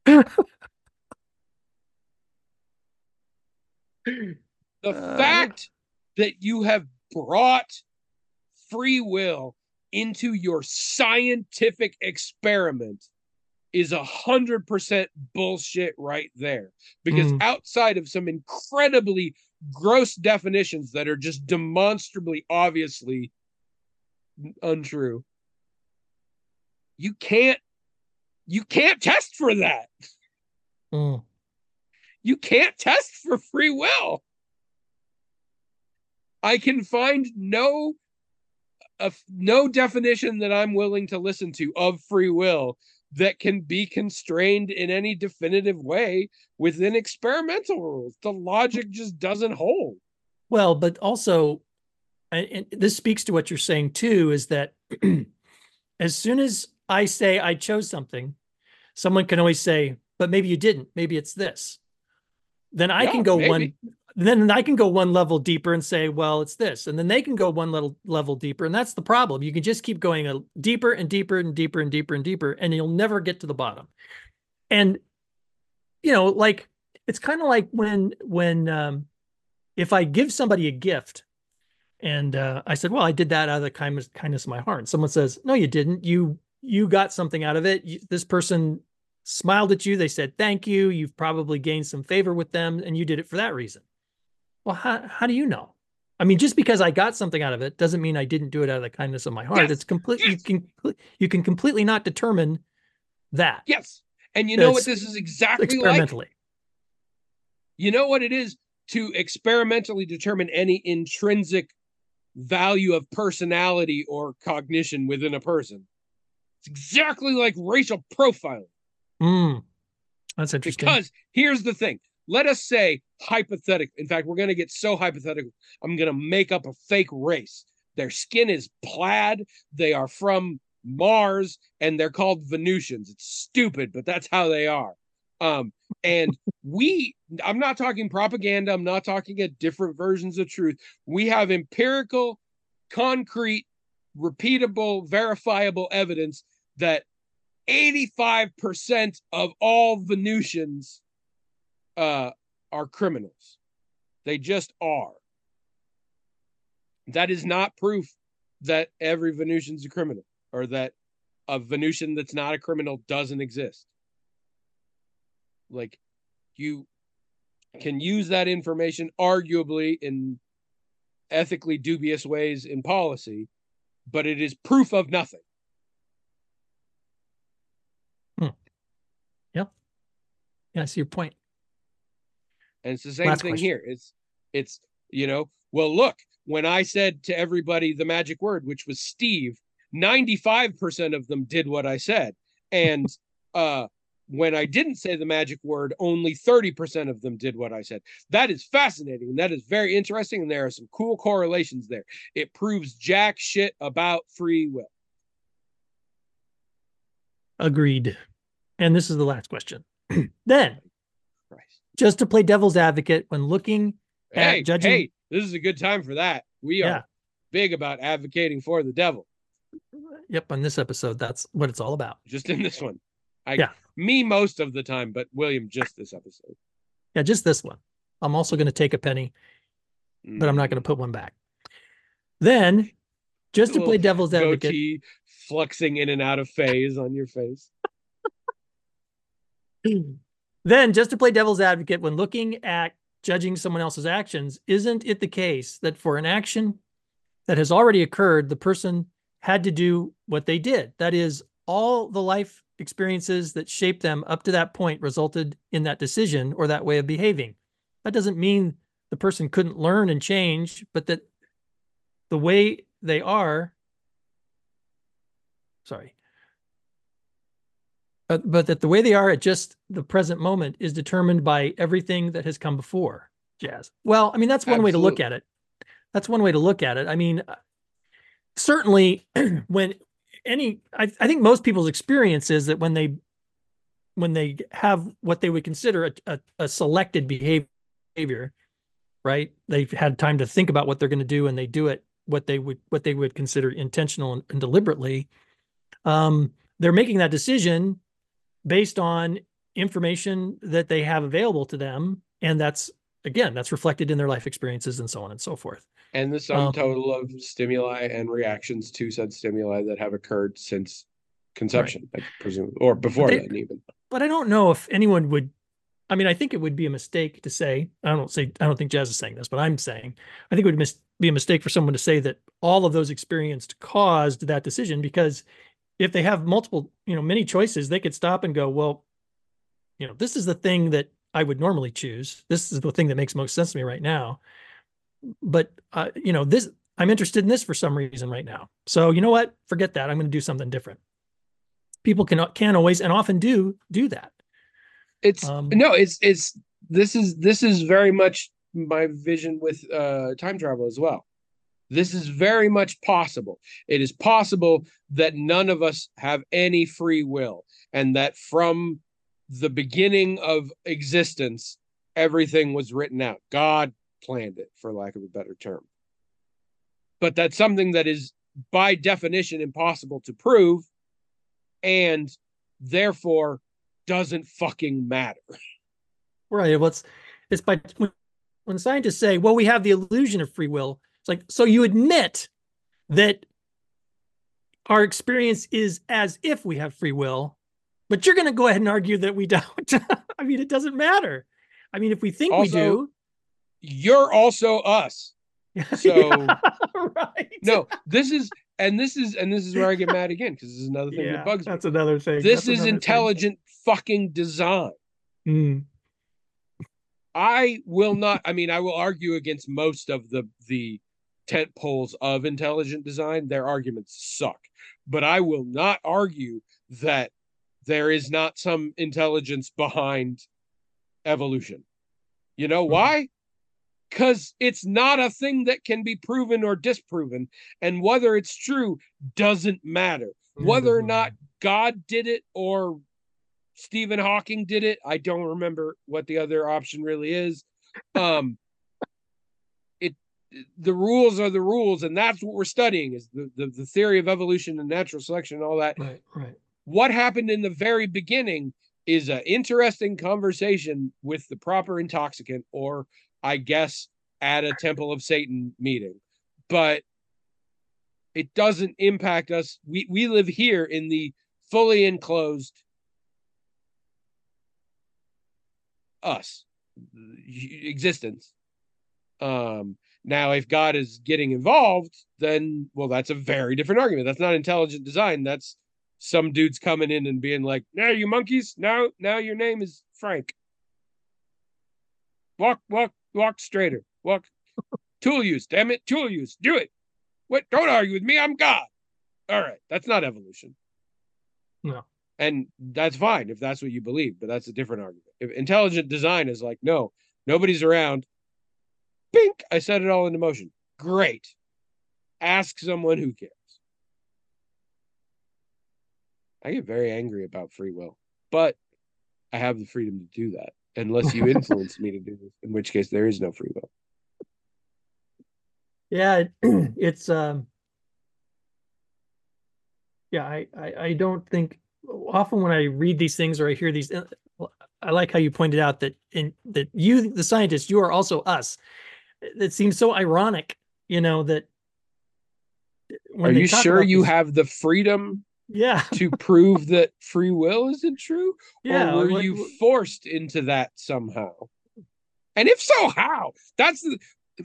The fact that you have brought free will into your scientific experiment is 100% bullshit right there. Because outside of some incredibly gross definitions that are just demonstrably, obviously untrue, you can't test for that. You can't test for free will. I can find no definition that I'm willing to listen to of free will that can be constrained in any definitive way within experimental rules. The logic just doesn't hold. Well, but also, and this speaks to what you're saying too, is that as soon as I say I chose something, someone can always say, but maybe you didn't. Maybe it's this. Then I can go one level deeper and say, well, it's this. And then they can go one level deeper. And that's the problem. You can just keep going deeper and deeper and deeper and deeper and deeper, and you'll never get to the bottom. And, you know, like, it's kind of like when if I give somebody a gift and I said, well, I did that out of the kindness of my heart. And someone says, no, you didn't. You got something out of it. This person smiled at you. They said, thank you. You've probably gained some favor with them, and you did it for that reason. Well, how do you know? I mean, just because I got something out of it doesn't mean I didn't do it out of the kindness of my heart. Yes. It's completely, you can completely not determine that. Yes. And you know what this is exactly experimentally. Like? You know what it is to experimentally determine any intrinsic value of personality or cognition within a person. It's exactly like racial profiling. That's interesting. Because here's the thing. Let us say hypothetical. In fact, we're going to get so hypothetical. I'm going to make up a fake race. Their skin is plaid. They are from Mars, and they're called Venusians. It's stupid, but that's how they are. And I'm not talking propaganda. I'm not talking at different versions of truth. We have empirical, concrete, repeatable, verifiable evidence that 85% of all Venusians are criminals. They just are. That is not proof that every Venusian's a criminal, or that a Venusian that's not a criminal doesn't exist. Like, you can use that information arguably in ethically dubious ways in policy, but it is proof of nothing. Yep. Yeah, I see your point. And it's the same thing here. It's well, look, when I said to everybody the magic word, which was Steve, 95% of them did what I said. And when I didn't say the magic word, only 30% of them did what I said. That is fascinating. And that is very interesting. And there are some cool correlations there. It proves jack shit about free will. Agreed. And this is the last question. Then, just to play devil's advocate, when looking at judging. Hey, this is a good time for that. We are big about advocating for the devil. Yep, on this episode, that's what it's all about. Just in this one. Me most of the time, but William just this episode. Yeah, just this one. I'm also going to take a penny, but I'm not going to put one back. Then, just to play devil's advocate. Goatee flexing in and out of phase on your face. Then, just to play devil's advocate, when looking at judging someone else's actions, isn't it the case that for an action that has already occurred, the person had to do what they did? That is, all the life experiences that shaped them up to that point resulted in that decision or that way of behaving. That doesn't mean the person couldn't learn and change, but that the way they are, but that the way they are at just the present moment is determined by everything that has come before. Jazz. Well, I mean, that's one way to look at it. That's one way to look at it. I mean, certainly when I think most people's experience is that when they have what they would consider a selected behavior, right? They've had time to think about what they're going to do, and they do it what they would consider intentional and deliberately. They're making that decision based on information that they have available to them, and that's reflected in their life experiences and so on and so forth. And the sum total of stimuli and reactions to said stimuli that have occurred since conception, right. I presume, or before then even. But I don't know if anyone would. I mean, I think it would be a mistake to say. I don't think Jazz is saying this, but I'm saying I think it would be a mistake for someone to say that all of those experienced caused that decision, because if they have multiple, many choices, they could stop and go, well, this is the thing that I would normally choose. This is the thing that makes most sense to me right now. But, this, I'm interested in this for some reason right now. So you know what? Forget that. I'm going to do something different. People can always and often do that. This is very much my vision with time travel as well. This is very much possible. It is possible that none of us have any free will, and that from the beginning of existence, everything was written out. God planned it, for lack of a better term. But that's something that is by definition impossible to prove, and therefore doesn't fucking matter. Right. It's by when scientists say, well, we have the illusion of free will. It's like, so you admit that our experience is as if we have free will, but you're going to go ahead and argue that we don't. I mean, it doesn't matter. I mean, if we think we do, you're also us. So yeah, right. No, this is where I get mad again, because this is another thing that bugs me. That's another thing. This is intelligent fucking design. I will argue against most of the tent poles of intelligent design, their arguments suck. But I will not argue that there is not some intelligence behind evolution. You know why? Because it's not a thing that can be proven or disproven. And whether it's true doesn't matter. Whether or not God did it or Stephen Hawking did it, I don't remember what the other option really is. The rules are the rules, and that's what we're studying, is the theory of evolution and natural selection and all that. Right. What happened in the very beginning is an interesting conversation with the proper intoxicant, or I guess at a Temple of Satan meeting. But it doesn't impact us. We live here in the fully enclosed us existence. Now, if God is getting involved, then, well, that's a very different argument. That's not intelligent design. That's some dudes coming in and being like, "Now, you monkeys, now your name is Frank. Walk straighter. Walk. Tool use, damn it, tool use. Do it. What? Don't argue with me. I'm God." All right, that's not evolution. No. And that's fine if that's what you believe, but that's a different argument. If intelligent design is like, no, nobody's around. Bink, I set it all into motion. Great. Ask someone who cares. I get very angry about free will, but I have the freedom to do that unless you influence me to do this, in which case there is no free will. Yeah, it's yeah, I don't think, often when I read these things or I hear these, I like how you pointed out that you, the scientist, you are also us. It seems so ironic, that when are you sure you have the freedom to prove that free will isn't true? Yeah. Or were you forced into that somehow? And if so, how? That's the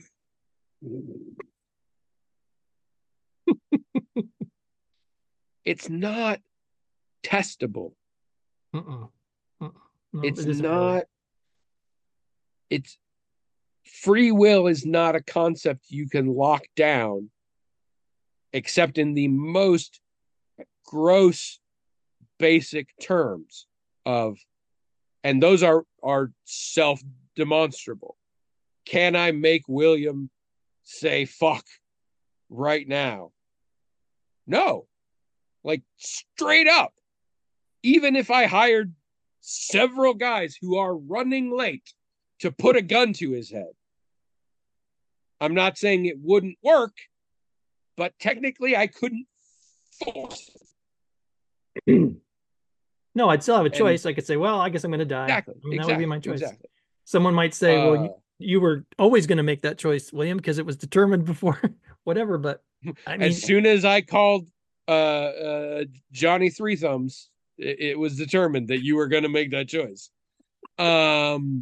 it's not testable. No, it's not really. It's free will is not a concept you can lock down except in the most gross basic terms of, and those are self-demonstrable. Can I make William say fuck right now? No. Like, straight up. Even if I hired several guys who are running late to put a gun to his head, I'm not saying it wouldn't work, but technically I couldn't force it. No, I'd still have a choice. I could say, well, I guess I'm going to die. Exactly. That would be my choice. Exactly. Someone might say, well, you were always going to make that choice, William, because it was determined before whatever. But I mean, as soon as I called Johnny Three Thumbs, it was determined that you were going to make that choice. Well,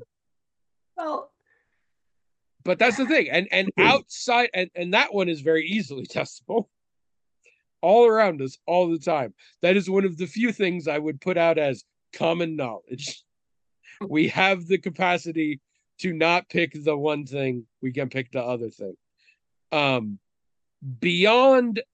but that's the thing. And outside, and that one is very easily testable. All around us, all the time. That is one of the few things I would put out as common knowledge. We have the capacity to not pick the one thing, we can pick the other thing. Beyond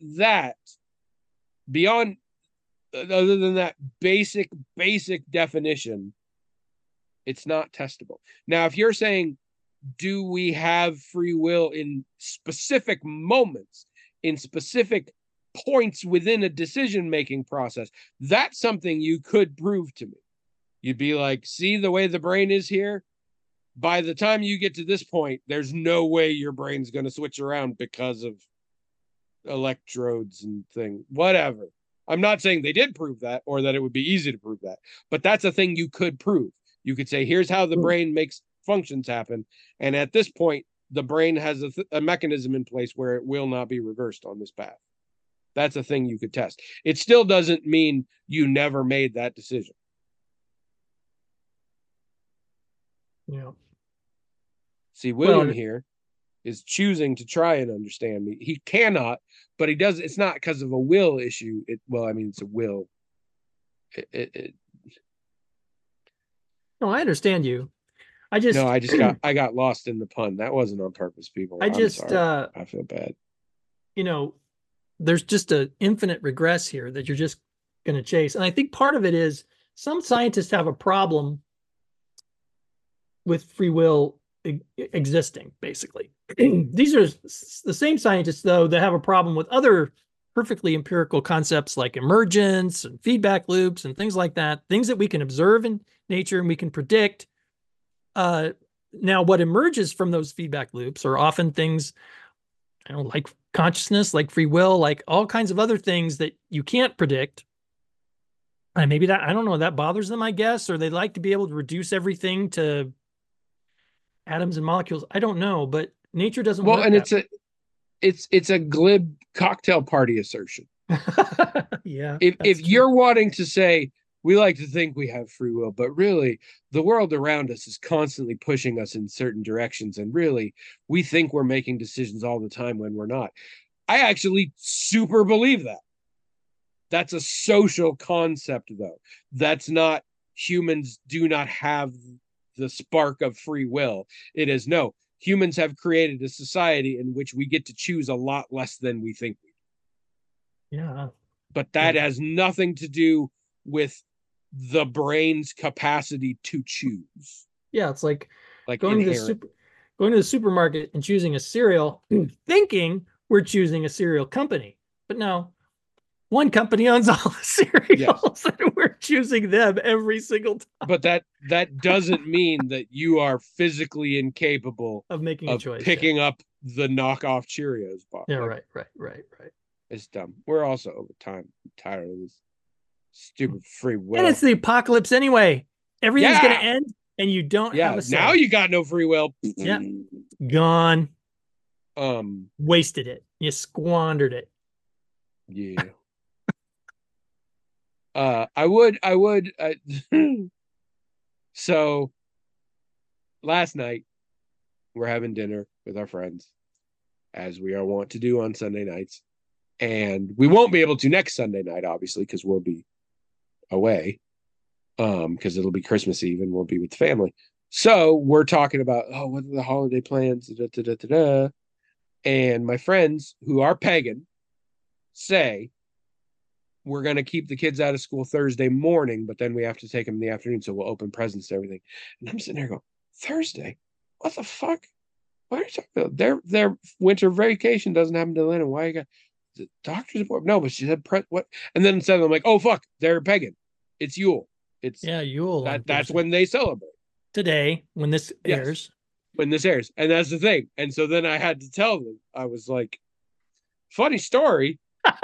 other than that basic definition, it's not testable. Now, if you're saying, do we have free will in specific moments, in specific points within a decision-making process, that's something you could prove to me. You'd be like, see the way the brain is here? By the time you get to this point, there's no way your brain's going to switch around because of electrodes and things, whatever. I'm not saying they did prove that or that it would be easy to prove that, but that's a thing you could prove. You could say, here's how the brain makes functions happen. And at this point, the brain has a mechanism in place where it will not be reversed on this path. That's a thing you could test. It still doesn't mean you never made that decision. Yeah. See, William here is choosing to try and understand me. He cannot, but he does. It's not because of a will issue. It's a will. No, I understand you. I just, No, I got lost in the pun. That wasn't on purpose, people. I I'm just, sorry. I feel bad. you know, there's just an infinite regress here that you're just going to chase. And I think part of it is some scientists have a problem with free will existing, basically. These are the same scientists, though, that have a problem with other perfectly empirical concepts like emergence and feedback loops and things like that, things that we can observe in nature and we can predict. Now, what emerges from those feedback loops are often things, like consciousness, like free will, like all kinds of other things that you can't predict. And maybe that, I don't know, that bothers them, I guess, or they like to be able to reduce everything to atoms and molecules. I don't know, but nature doesn't Well, work and that it's a glib cocktail party assertion. way. Yeah, If that's true. you're wanting to say we like to think we have free will, but really the world around us is constantly pushing us in certain directions, and really we think we're making decisions all the time when we're not. I actually super believe that. That's a social concept, though. That's not, humans do not have the spark of free will. It is, no, humans have created a society in which we get to choose a lot less than we think we do. Yeah, But that yeah, has nothing to do with the brain's capacity to choose, yeah. It's like like going to the inherent. super, going to the supermarket and choosing a cereal, thinking we're choosing a cereal company, but no, one company owns all the Yes. cereals, and we're choosing them every single time But that doesn't mean that you are physically incapable of making a of choice. Yeah, picking up the knockoff Cheerios box. yeah, Like, right. it's dumb. We're also over time. I'm tired of this stupid free And it's will. the apocalypse anyway. Everything's going to Yeah. end, and you don't have Yeah. a Now say. you got no free will. Yeah, gone, Um, wasted it. You squandered it. yeah. I would so last night we're having dinner with our friends, as we are wont to do on Sunday nights. And we won't be able to next Sunday night, obviously, because we'll be away. Because it'll be Christmas Eve and we'll be with the family. So we're talking about, oh, what are the holiday plans? Da, da, da, da, da. And my friends who are pagan say we're going to keep the kids out of school Thursday morning, but then we have to take them in the afternoon. So we'll open presents and everything. And I'm sitting there going, Thursday? What the fuck? What are you talking about? Their winter vacation doesn't happen till then. And why you got the doctor's appointment? No, but she said what? And then instead I'm like, oh fuck, they're pagan. It's Yule. It's Yeah, Yule on that's Thursday. when they celebrate. Today, when this Yes, airs. when this airs. And that's the thing. And so then I had to tell them, I was like, funny story.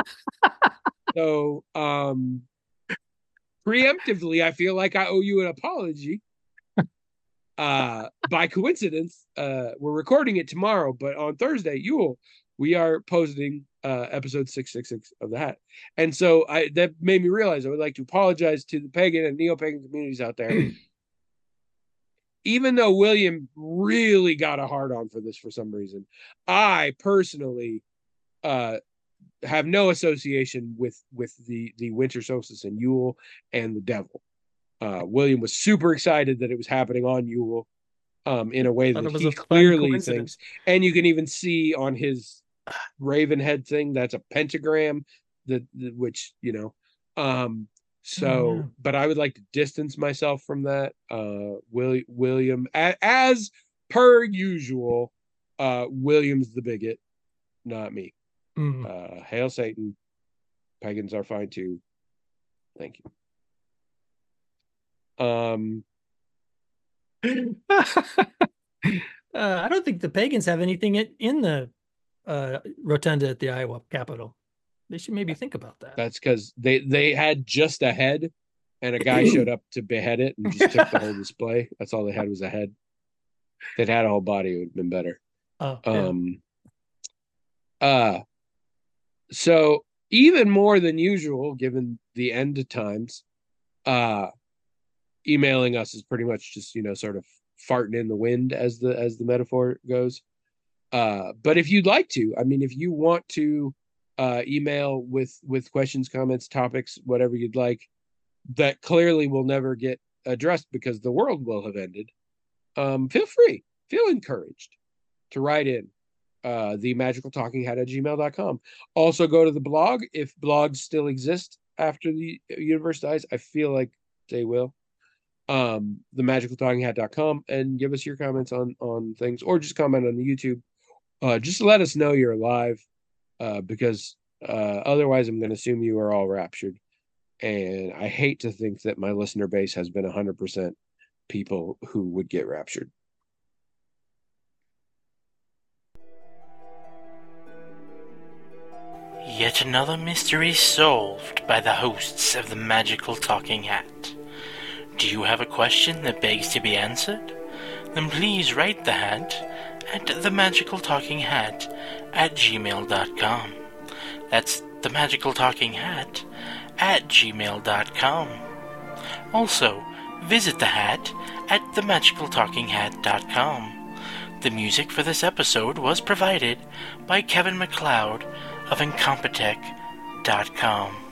So preemptively, I feel like I owe you an apology. By coincidence, we're recording it tomorrow, but on Thursday, Yule, we are posting episode 666 of the Hat. And so that made me realize I would like to apologize to the pagan and neo-pagan communities out there. Even though William really got a hard on for this for some reason, I personally have no association with the winter solstice and Yule and the devil. William was super excited that it was happening on Yule, in a way Thought that it was he a fun clearly coincidence. thinks. And you can even see on his raven head thing, that's a pentagram, which, so, Yeah. but I would like to distance myself from that. William, as per usual, William's the bigot, not me. Hail Satan. Pagans are fine too. Thank you. I don't think the pagans have anything in the rotunda at the Iowa Capitol. They should maybe think about that. That's because they had just a head, and a guy showed up to behead it and just took the whole display. That's all they had was a head. If they'd had a whole body, it would have been better. Yeah. So even more than usual, given the end of times, emailing us is pretty much just, sort of farting in the wind, as the metaphor goes. But if you'd like to, I mean, if you want to email with questions, comments, topics, whatever you'd like, that clearly will never get addressed because the world will have ended. feel free, feel encouraged to write in themagicaltalkinghat@gmail.com. Also go to the blog if blogs still exist after the universe dies. I feel like they will. Themagicaltalkinghat.com, and give us your comments on things, or just comment on the YouTube. Just let us know you're alive, because otherwise I'm going to assume you are all raptured. And I hate to think that my listener base has been 100% people who would get raptured. Yet another mystery solved by the hosts of the Magical Talking Hat. Do you have a question that begs to be answered? Then please write the hat at themagicaltalkinghat@gmail.com. That's themagicaltalkinghat@gmail.com. Also, visit the hat at themagicaltalkinghat.com. The music for this episode was provided by Kevin MacLeod of Incompetech.com.